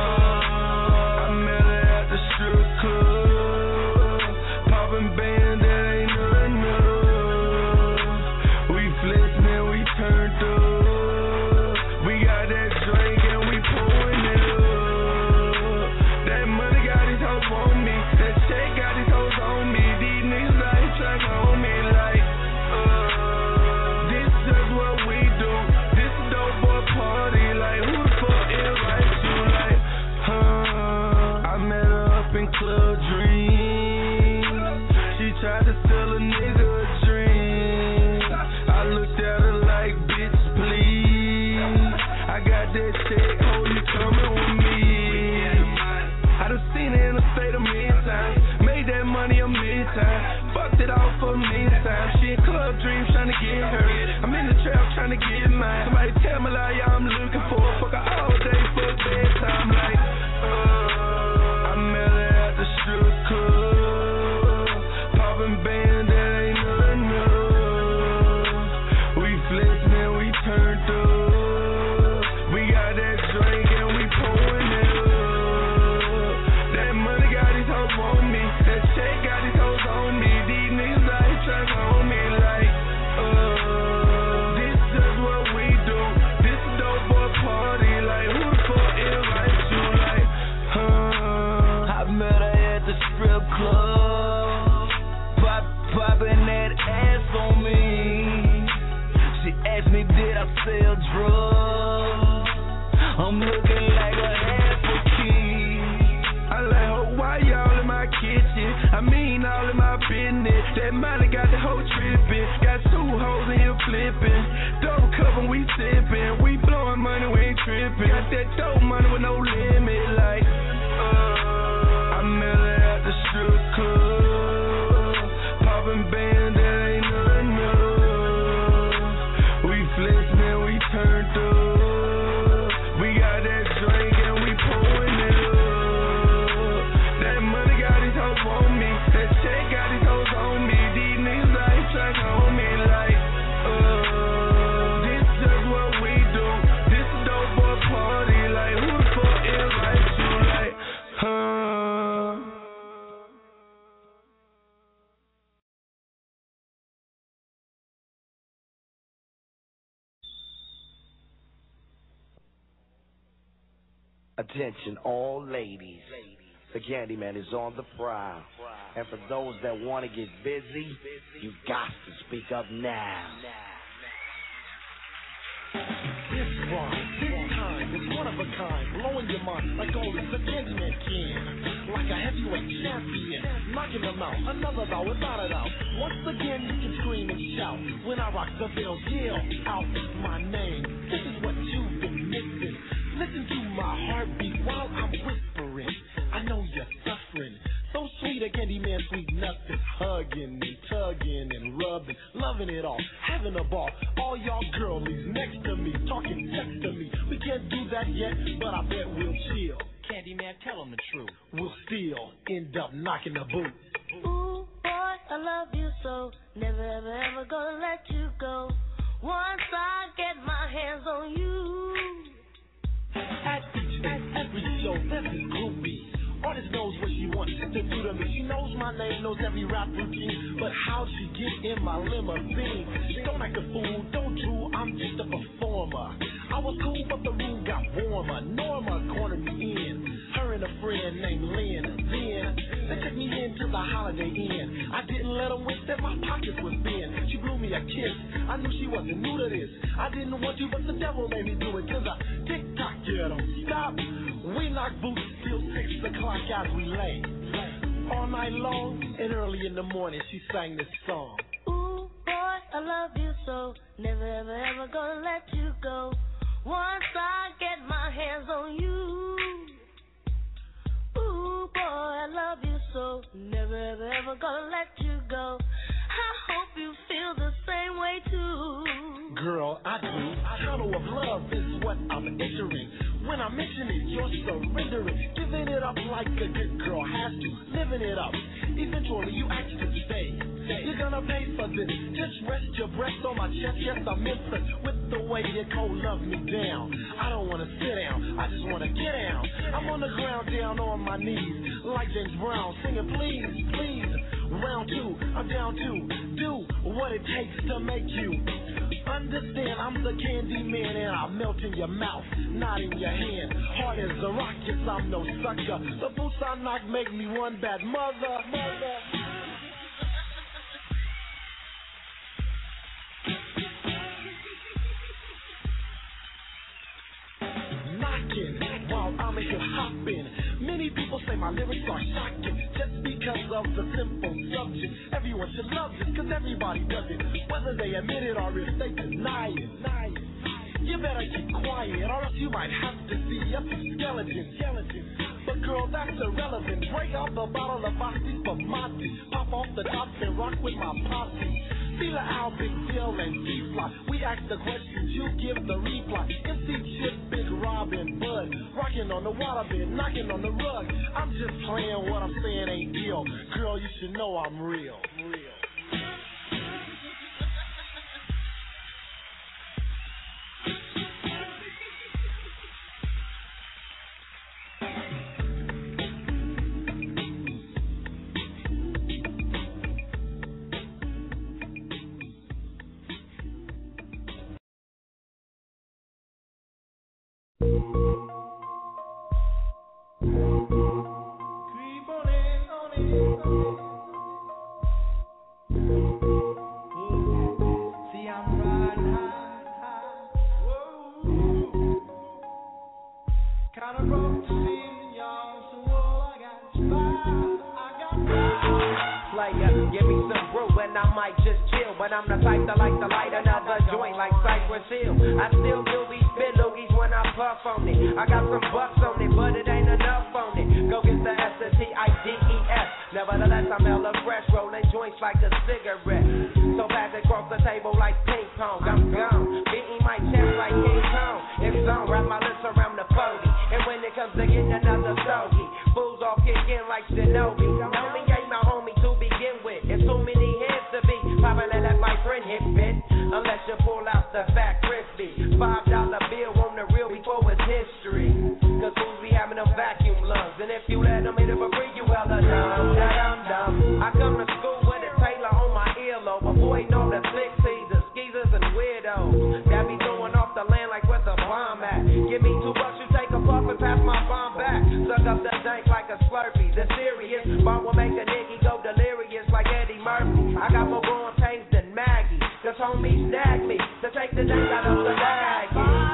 uh, I met her at the strip club, poppin' band that ain't nothing enough. We flexin' and we turned up. We got that drink and we pouring it up. That money got these hoes on me. That check got these hoes on me. These niggas out here trying to on me like, uh, this is what we do. This a dope boy party. Like, who the fuck invites you? Like, huh? I met her up in Club Dream. She tried to sell a nigga a dream. I looked at her like, bitch, please. I got that check, oh, you coming with me? I done seen her in a state a million times. Made that money a million times. Fucked it off for a million times. She in Club Dreams trying to get her. I'm in the trap trying to get mine. Somebody tell me like, yeah, I'm looking for a fucker all day for bedtime. Like, uh, I met her at the strip club, poppin' band that ain't nothing enough. We flexin' and we turned up. We got that drink and we pouring it up. That money got these hoes on me. That check got these hoes on me. These niggas out here trying to on me like, uh, this is what we do. This a dope boy party. Like, who the fuck invites you? Like, huh? I met her at the strip club, pop, poppin' that ass on me. She asked me, did I sell drugs? I'm looking like a apple key. I like, oh, why y'all in my kitchen? I mean, all in my business. That Molly got the whole trippin'. Got two hoes in here flippin'. Double cup and we sippin'. We blowin' money, we ain't trippin'. Got that dope money with no limit. Like, uh, I met her at the strip club, poppin' band that ain't nothing enough. We flexin' and we turned up. We got that drink and we pouring it up. That money got these hoes on me. That check got these hoes on me. These niggas out here trying to on me like, uh, this is what we do. This a dope boy party. Like, who the fuck invites you? Like, huh? Attention all ladies, the Candyman is on the prowl. And for those that want to get busy, you got to speak up now. This rhyme, this time, is one of a kind, blowing your mind like only the Candyman can. Like a heavyweight champion, knocking them out, another bout without a doubt. Once again, you can scream and shout when I rock the bill, yell out my name. This is what you've been missing. Listen to my heartbeat while I'm whispering. I know you're suffering. So sweet, a Candyman, sweet nothing. Hugging and tugging and rubbing, loving it all, having a ball. All y'all girlies next to me, talking text to me. We can't do that yet, but I bet we'll chill. Candyman, tell them the truth. We'll still end up knocking the boot. Ooh, boy, I love you so. Never, ever, ever gonna let you go. Once I get my hands on you. At each and every show, there's this groupie. Artist knows what she wants to do to me. She knows my name, knows every rap routine. But how'd she get in my limousine? Don't act a fool, don't drool, I'm just a performer. I was cool, but the room got warmer. Norma cornered me in. Her and a friend named Lynn. Then they took me into the Holiday Inn. I didn't let them wish that my pockets was thin. She blew me a kiss. I knew she wasn't new to this. I didn't want to, but the devil made me do it. Cause I tick-tock, yeah, don't stop. We knock boots till six o'clock as we lay. All night long and early in the morning she sang this song. Ooh, boy, I love you so. Never, ever, ever gonna let you go. Once I get my hands on you. Ooh, boy, I love you so. Never, ever, ever gonna let you go. I hope you feel the same way too. Girl, I do. Tunnel of love is what I'm entering. When I mention it, you're surrendering, giving it up like a good girl has to, living it up. Eventually, you ask to stay. You're gonna pay for this. Just rest your breast on my chest. Yes, I'm impressed with the way you cold love me down. I don't wanna sit down, I just wanna get down. I'm on the ground, down on my knees, like James Brown, singing please, please. Round two, I'm down to do what it takes to make you understand. I'm the candy man and I melt in your mouth, not in your hand. Hard as a rock, yes, I'm no sucker. The boots I knock make me one bad mother, mother. While I'm in here hopping, many people say my lyrics are shocking just because of the simple subject. Everyone should love this cause everybody does it, whether they admit it or if they deny it. You better keep quiet or else you might have to see a skeleton. But girl, that's irrelevant. Break out the bottle of Asti for Monty, pop off the top and rock with my posse. Feel Al, Big Deal, and D-Fly. We ask the questions, you give the reply. M C Chip, Big Robin, Bud, rocking on the waterbed, knocking on the rug. I'm just playing, what I'm saying ain't real. Girl, you should know I'm real, real. But I'm the type that like to light another joint like Cypress Hill. I still do these spit loogies when I puff on it. I got some bucks on it, but it ain't enough on it. Go get the S T I D E S. Nevertheless, I'm hella fresh, rolling joints like a cigarette. So pass it across the table like ping pong. I'm gone, beating my chest like King Kong. It's on, wrap my lips around the forty. And when it comes to getting another stogie, fools all kick in like Shinobi. Homie ain't my homie to begin with. It's too many hands to be popping and let my friend hit bit. Unless you pull out the fat crispy five dollar bill on the real before it's history. Cause fools be having them vacuum lungs. And if you let them hit it for free, you hella dumb, dumb, dumb. I come to school with a Taylor on my earlobe, avoiding all the slick teasers, skeezers, and weirdos that be throwing off the land like where's the bomb at? Give me two bucks, you take a puff and pass my bomb back. Suck up the dank like a Slurpee. The serious bomb will make a nigga go delirious like Eddie Murphy. I got more growing pains than Maggie, cause homies snag me to take the dank out of the bag.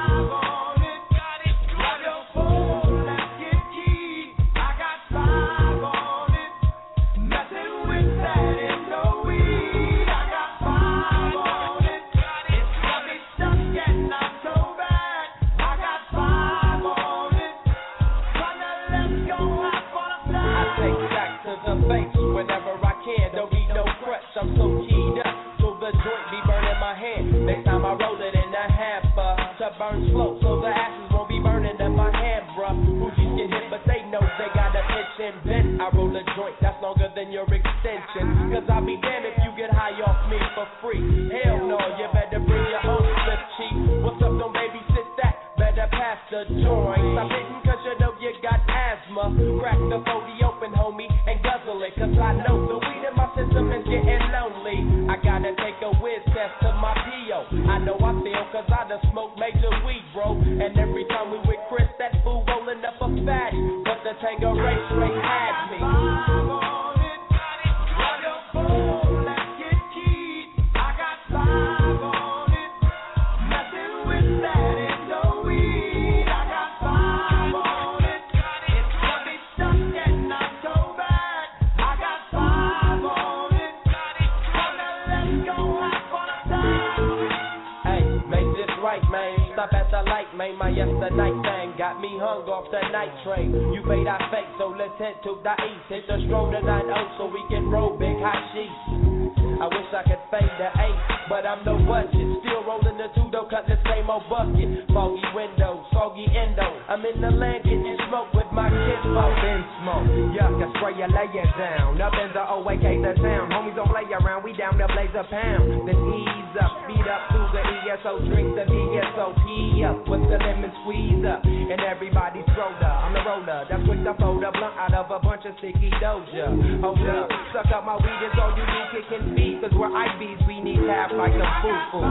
Whenever I can, don't need no crutch, I'm so keyed up, so the joint be burning my hand. Next time I roll it in a hamper, to burn slow, so the ashes won't be burning in my hand, bruh. Fuji's get hit, but they know they got a pitch and bent. I roll a joint that's longer than your extension, cause I'll be damned if you get high off me for free. Hell no, you better bring your own slip cheap. What's up, don't babysit that, better pass the joint. Stop hitting cause you know you got asthma. Crack the forty open, homie, and guzzle it, cause I know the weed in my system is getting lonely. I gotta take a whiz test to my P O. I know I feel cause I done smoked major weed, bro. And every time we with Chris, that fool rolling up a fatty. But the Tango race straight had me. Stop at the light, man, my yesterday thing got me hung off the night train. You paid our fake, so let's head to the east. Hit the stroll to nine oh so we can roll big hot sheets. I wish I could fade the eight, but I'm no budget. Still rolling the two, though, cut the same old bucket. Foggy windows, soggy endo. I'm in the land getting smoke with my kids, both in smoke. Yuck, I spray you, lay it down. Up in the O A K, the town. Homies don't play around, we down to blaze a pound. Then ease up, speed up to the E S O, drink the V S O P up with the lemon squeeze up. And everybody's roller, I'm the roller. That's quick to fold a blunt out of a bunch of sticky doja. Hold up, suck up my weed, it's all you do, kicking feet. Cause we're I Bs, we need half like a foo-foo.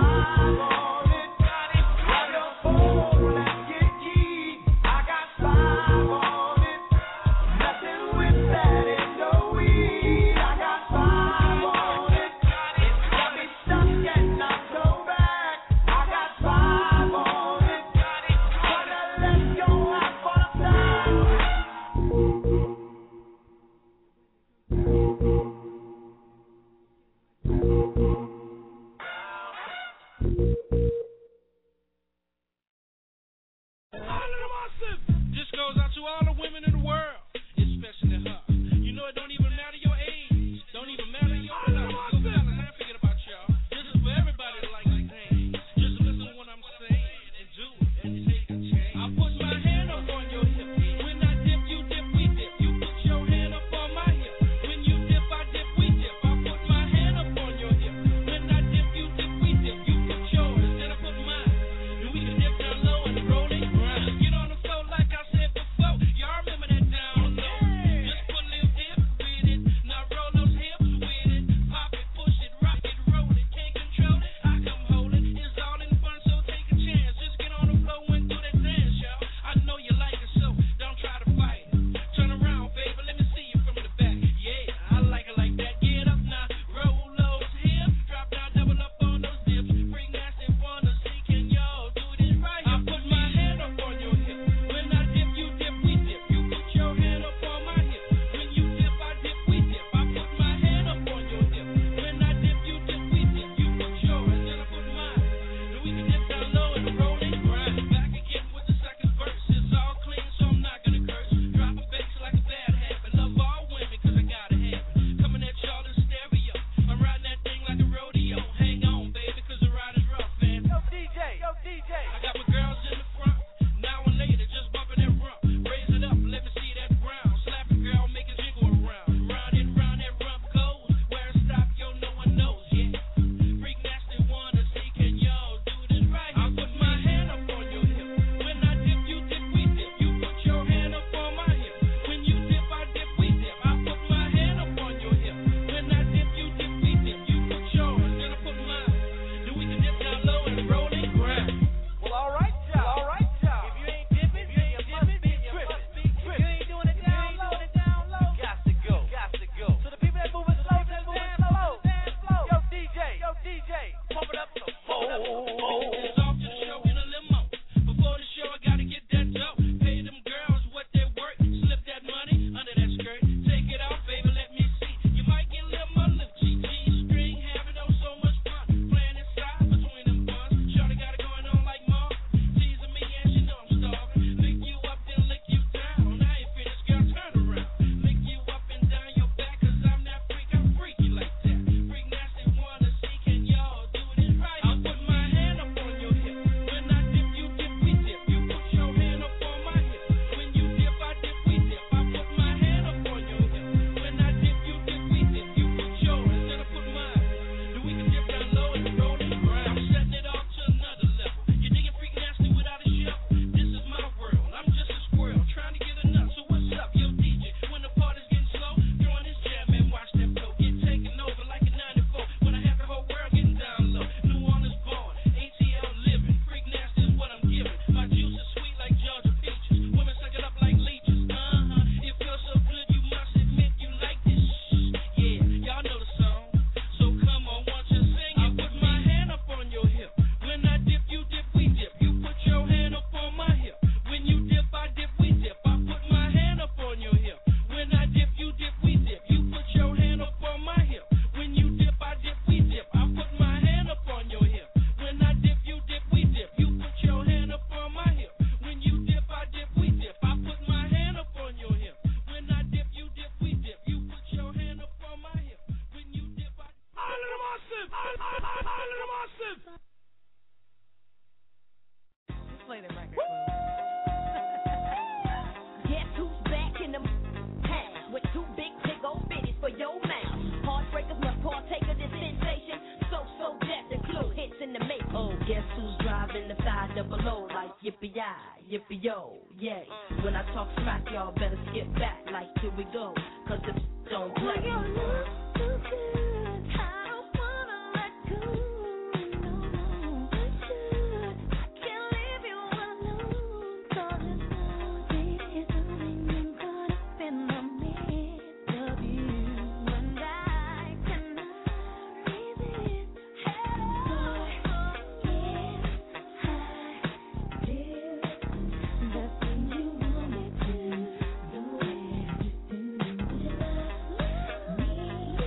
the thigh double O like yippee-yi, yippee-yo, yay. When I talk smack, y'all better skip back like here we go, cause the don't play. Oh, your love so good, I don't wanna let go. No, no, you should. Can't leave you alone, cause this melody is something I'm caught up in the midst of you. And I cannot resist. Boy, yes, I do. The things you want me to, the way I used to do. Would you love me,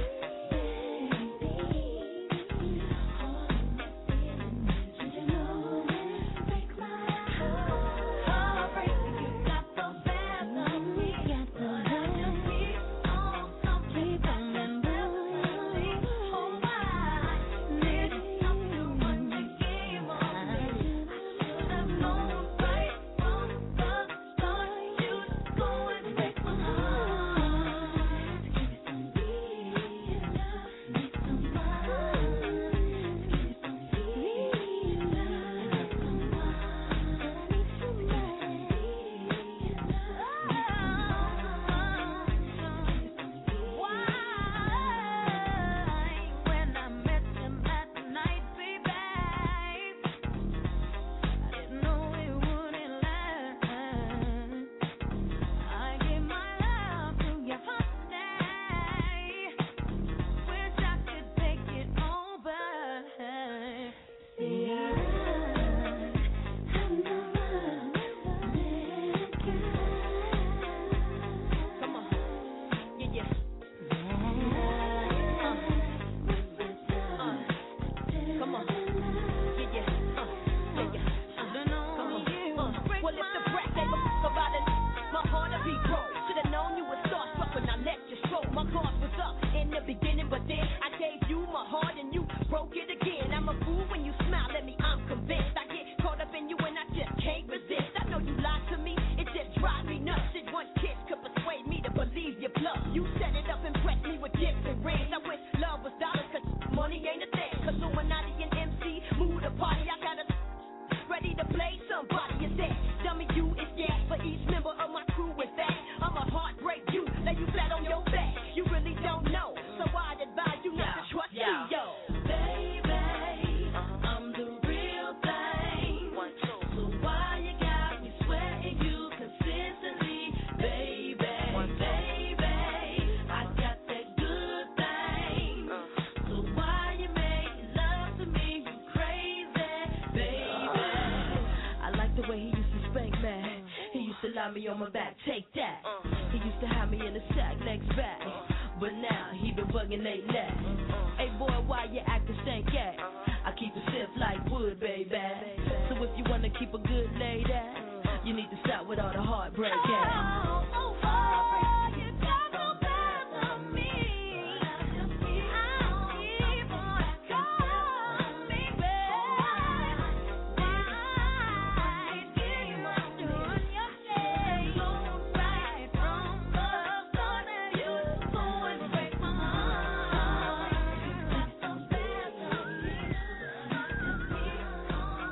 baby? All of my feelings, should you know that break my heart, break you got the best of me. But I just keep on something coming back to me. Oh, I need something what you gave on me. I should have known right from the start you'd go and break my heart. Give me some real love, need some love. Give me some real love, need some love. Need some Why, when I met you that night, baby, I didn't know it wouldn't last. I gave my love to you, honey. Wish I could take it over. See, I, I'm never let go. Come on, yeah, yeah. Uh, uh, come on, yeah, yeah. Uh, yeah, yeah. Uh, come on. Uh, well, if the brat gave a fuck about it, my heart would be broke. Should've known you would starstruck when I let you stroke. My guard was up in the beginning, but then I gave you my heart and you broke it again. I'm a fool when you smile at me, I'm convinced. I get caught up in you and I just can't resist. I know you lied to me, it just drives me nuts. Shit, one kiss could persuade me to believe your bluff. You set it up, impressed me with gifts and rings. I wish love was dollars, cause money ain't a thing. Cause Illuminati and M C move the party. I got a ready to play somebody. Is that dummy you is gas for each member of my crew with that. I'ma heartbreak you, lay you flat on your back. You really don't know, so I'd advise you not to trust me, yo. Baby, I'm the real thing. So why you got me sweating you consistently, baby? Baby, I got that good thing. So why you make love to me, you crazy, baby? I like the way he used to spank me. He used to lie me on my back, take that. He used to have me in the sack, legs back. But now he been bugging late last. Hey boy, why you acting stank ass? I keep it stiff like wood, baby. So if you wanna keep a good laid ass, you need to stop with all the heartbreak ass. Oh, oh, oh, you got no better than me. I just keep on calling me, babe. Why keep on doing your thing? So right from the start that you go and break my heart. You got no better than me. I just keep on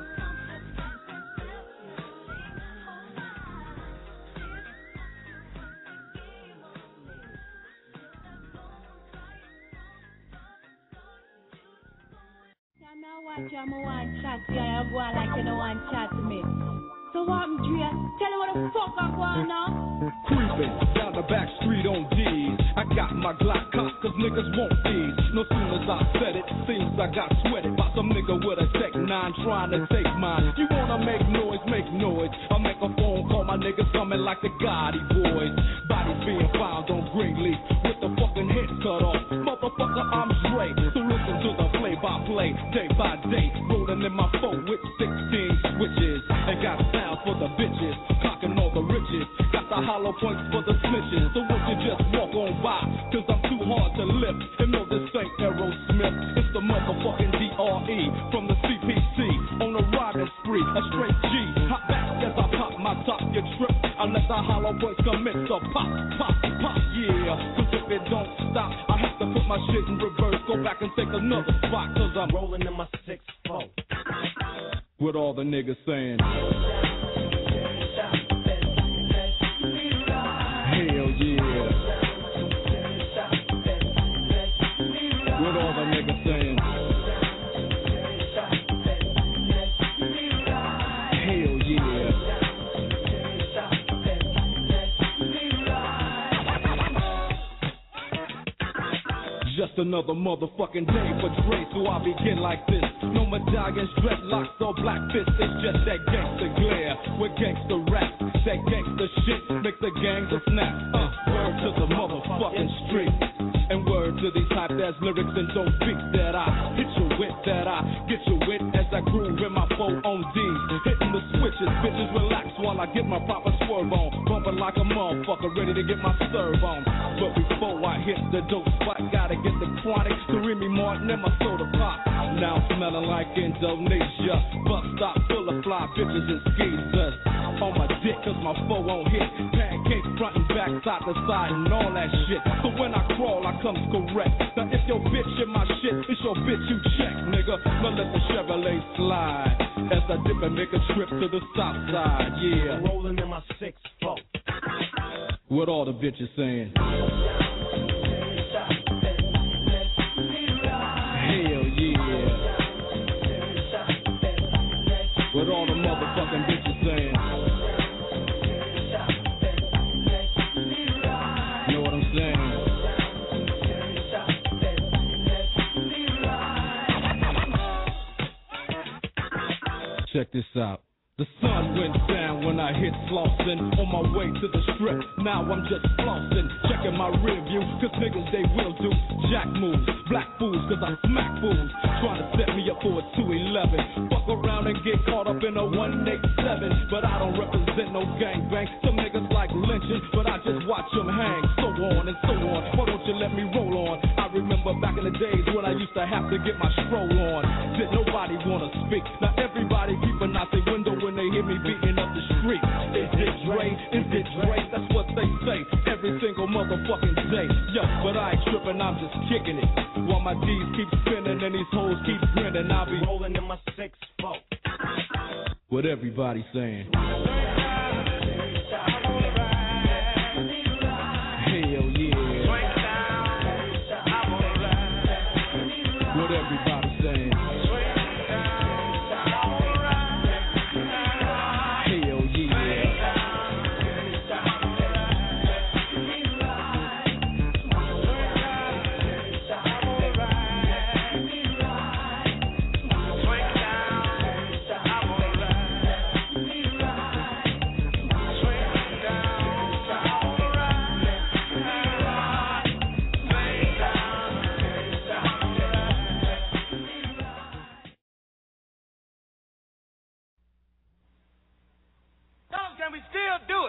Now watch I'm a one chat to you, I go on like you know one chat to me. So what I'm Dre, tell me what the fuck I'm going now. Creeping down the back street on D's. I got my Glock cocked cause niggas want these. No sooner as I said it, seems I got sweated by some nigga with a tech nine trying to take mine. You wanna make noise, make noise. I make a phone call, my niggas coming like the Gotti boys. Bodies being found on Greenleaf with the fucking head cut off. Motherfucker, I'm Dre. So listen to the play-by-play, day by day. Rolling in my phone with sixteen switches. And got sound for the bitches, cocking all the riches. Got the hollow points for the snitches. So won't you just walk on by, cause I'm too hard to lift. And know this ain't Aerosmith, it's the motherfucking D R E from the C P C. On a riding spree, a straight G. Hop back as I pop my top, you trip. I let the hollow points commence to pop, pop, pop, yeah. Cause if it don't stop, I have to put my shit in reverse. Go back and take another spot, cause I'm rolling in my six four. What all the niggas saying? Hell yeah. What all the niggas saying? Hell yeah. Just another motherfucking day for Dre, so I begin like this. No medallions, dreadlocks, or black fists. It's just that gangster glare with gangster rap. That gangster shit makes the gangs a snap. Uh, word to the motherfucking street. And word to these hype ass lyrics and don't beat that I hit you with, that I get you with as I groove in my four on D's. Hitting the switches, bitches relax while I get my proper swerve on. Bumping like a motherfucker, ready to get my serve on. But before I hit the dope spot, gotta get the chronic, to Remy Martin and my soda pop. Now smelling like Indonesia. Bus stop full of fly bitches and skeezers. On my dick cause my foe won't hit. Pancakes front and back, side to side and all that shit. So when I crawl I comes correct. Now if your bitch in my shit, it's your bitch you check, nigga. Now let the Chevrolet slide as I dip and make a trip to the south side, yeah. Rolling in my six four. What all the bitches saying? Hell yeah. What all the motherfucking bitches saying? Know what I'm saying? Check this out. The sun went down when I hit Slauson on my way to the strip. Now I'm just flossing, checking my rear view, cause niggas they will do jack moves, black fools, cause I smack fools, trying to set me up for a two eleven. Fuck around and get caught up in a one eighty-seven, but I don't represent no gangbang. Some niggas like lynching, but I just watch them hang, so on and so on. Why don't you let me roll on? I remember back in the days when I used to have to get my stroll on. Did nobody wanna speak? Now everybody keeping out their window when they hear me beating up the street. Is it Dre? Is it Dre? That's what they say every single motherfucking day. Yo, but I ain't tripping, I'm just kicking it. While my D's keep spinning and these hoes keep grinning, I'll be rolling in my six four. What everybody saying? Hell yeah. What everybody saying? Can we still do it?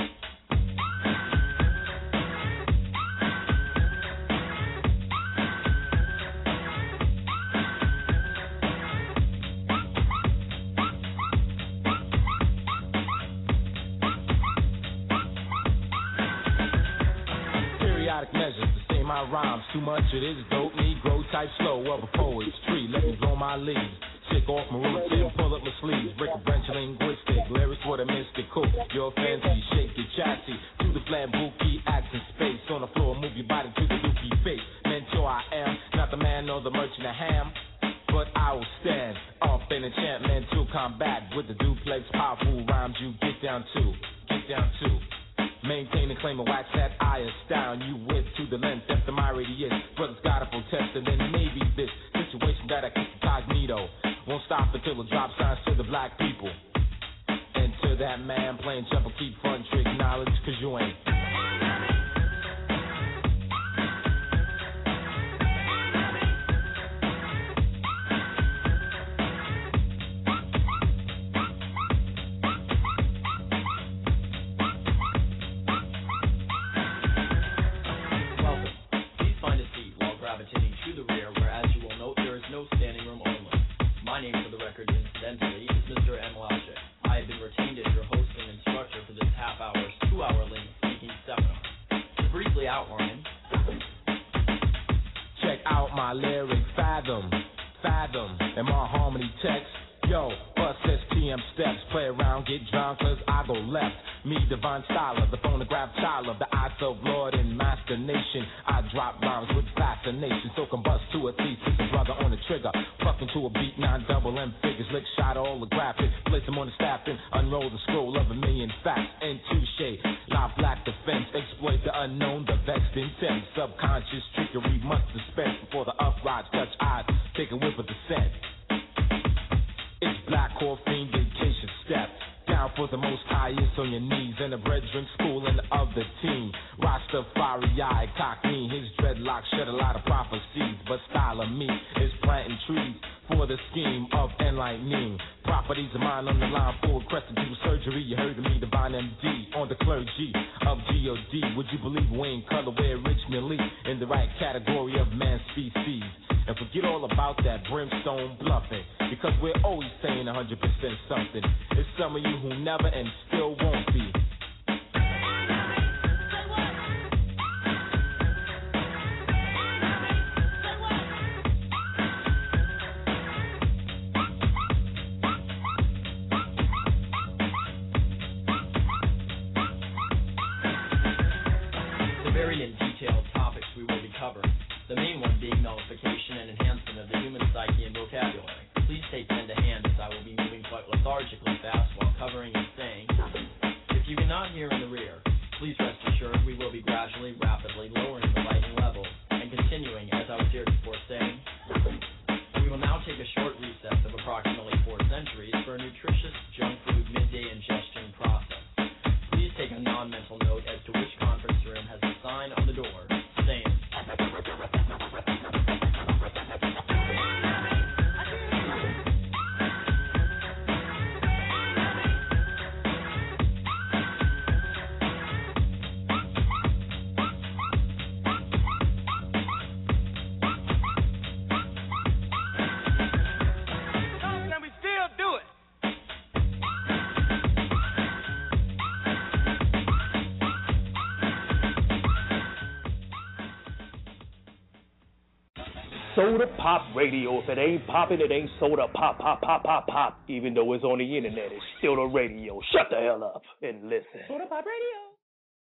Periodic measures to say my rhymes. Too much of this dope, Negro type slow of a poet's tree. Let me blow my leaves. Shake off my roots and pull up my sleeves. Break a branch linguistic, lyrics for the mystical. You're fancy, shake your chassis to the flat bookie, accent space. On the floor, move your body to the dookie face. Mentor I am, not the man nor the merchant of ham, but I will stand off in enchantment to combat with the duplex powerful rhymes you get down to, get down to. Maintain and claim a wax that I astound you with to the length after my radius. Brothers gotta protest and then maybe this situation that I keep incognito won't stop until the drop signs to the black people. And to that man playing jumper, keep front trick knowledge, cause you ain't. Yo, bust S T M steps, play around, get drunk, cause I go left. Me, Divine Styler, the phonograph child of the I serve Lord and Master Nation. I drop rhymes with fascination, so combust to a thesis, a brother on the trigger. Fucking to a beat, nine double M figures, lick shot all the graphic, place them on the staff and unroll the scroll of a million facts. And touche, live black defense, exploit the unknown, the vexed intent. Subconscious trickery must dispense before the uprights touch eyes, take a whiff of the scent. It's Black Coffee vacation step. Down for the most highest on your knees. And the brethren schooling of the team. Rastafari, cockney. His dreadlocks shed a lot of prophecies. But style of me is planting trees for the scheme of enlightening. Properties of mine on the line for crescent to surgery. You heard of me, Divine M D, on the clergy of G O D. Would you believe we in color, we're originally in the right category of man species? And forget all about that brimstone bluffing, because we're always saying one hundred percent something. It's some of you who never and still won't be. The varied and detailed topics we will be covering, the main one being nullification and enhancement of the human psyche and vocabulary. Please take pen to hand, as I will be moving quite lethargically fast while covering and saying. If you cannot hear in the rear, please rest assured we will be gradually, rapidly lowering the lighting level and continuing, as I was here before saying. We will now take a short recess of approximately four centuries for a nutritious junk food midday ingestion process. Please take a non-mental note as to which conference room has a sign on the door saying. Soda Pop Radio. If it ain't popping, it ain't soda pop, pop, pop, pop, pop. Even though it's on the internet, it's still the radio. Shut the hell up and listen. Soda Pop Radio.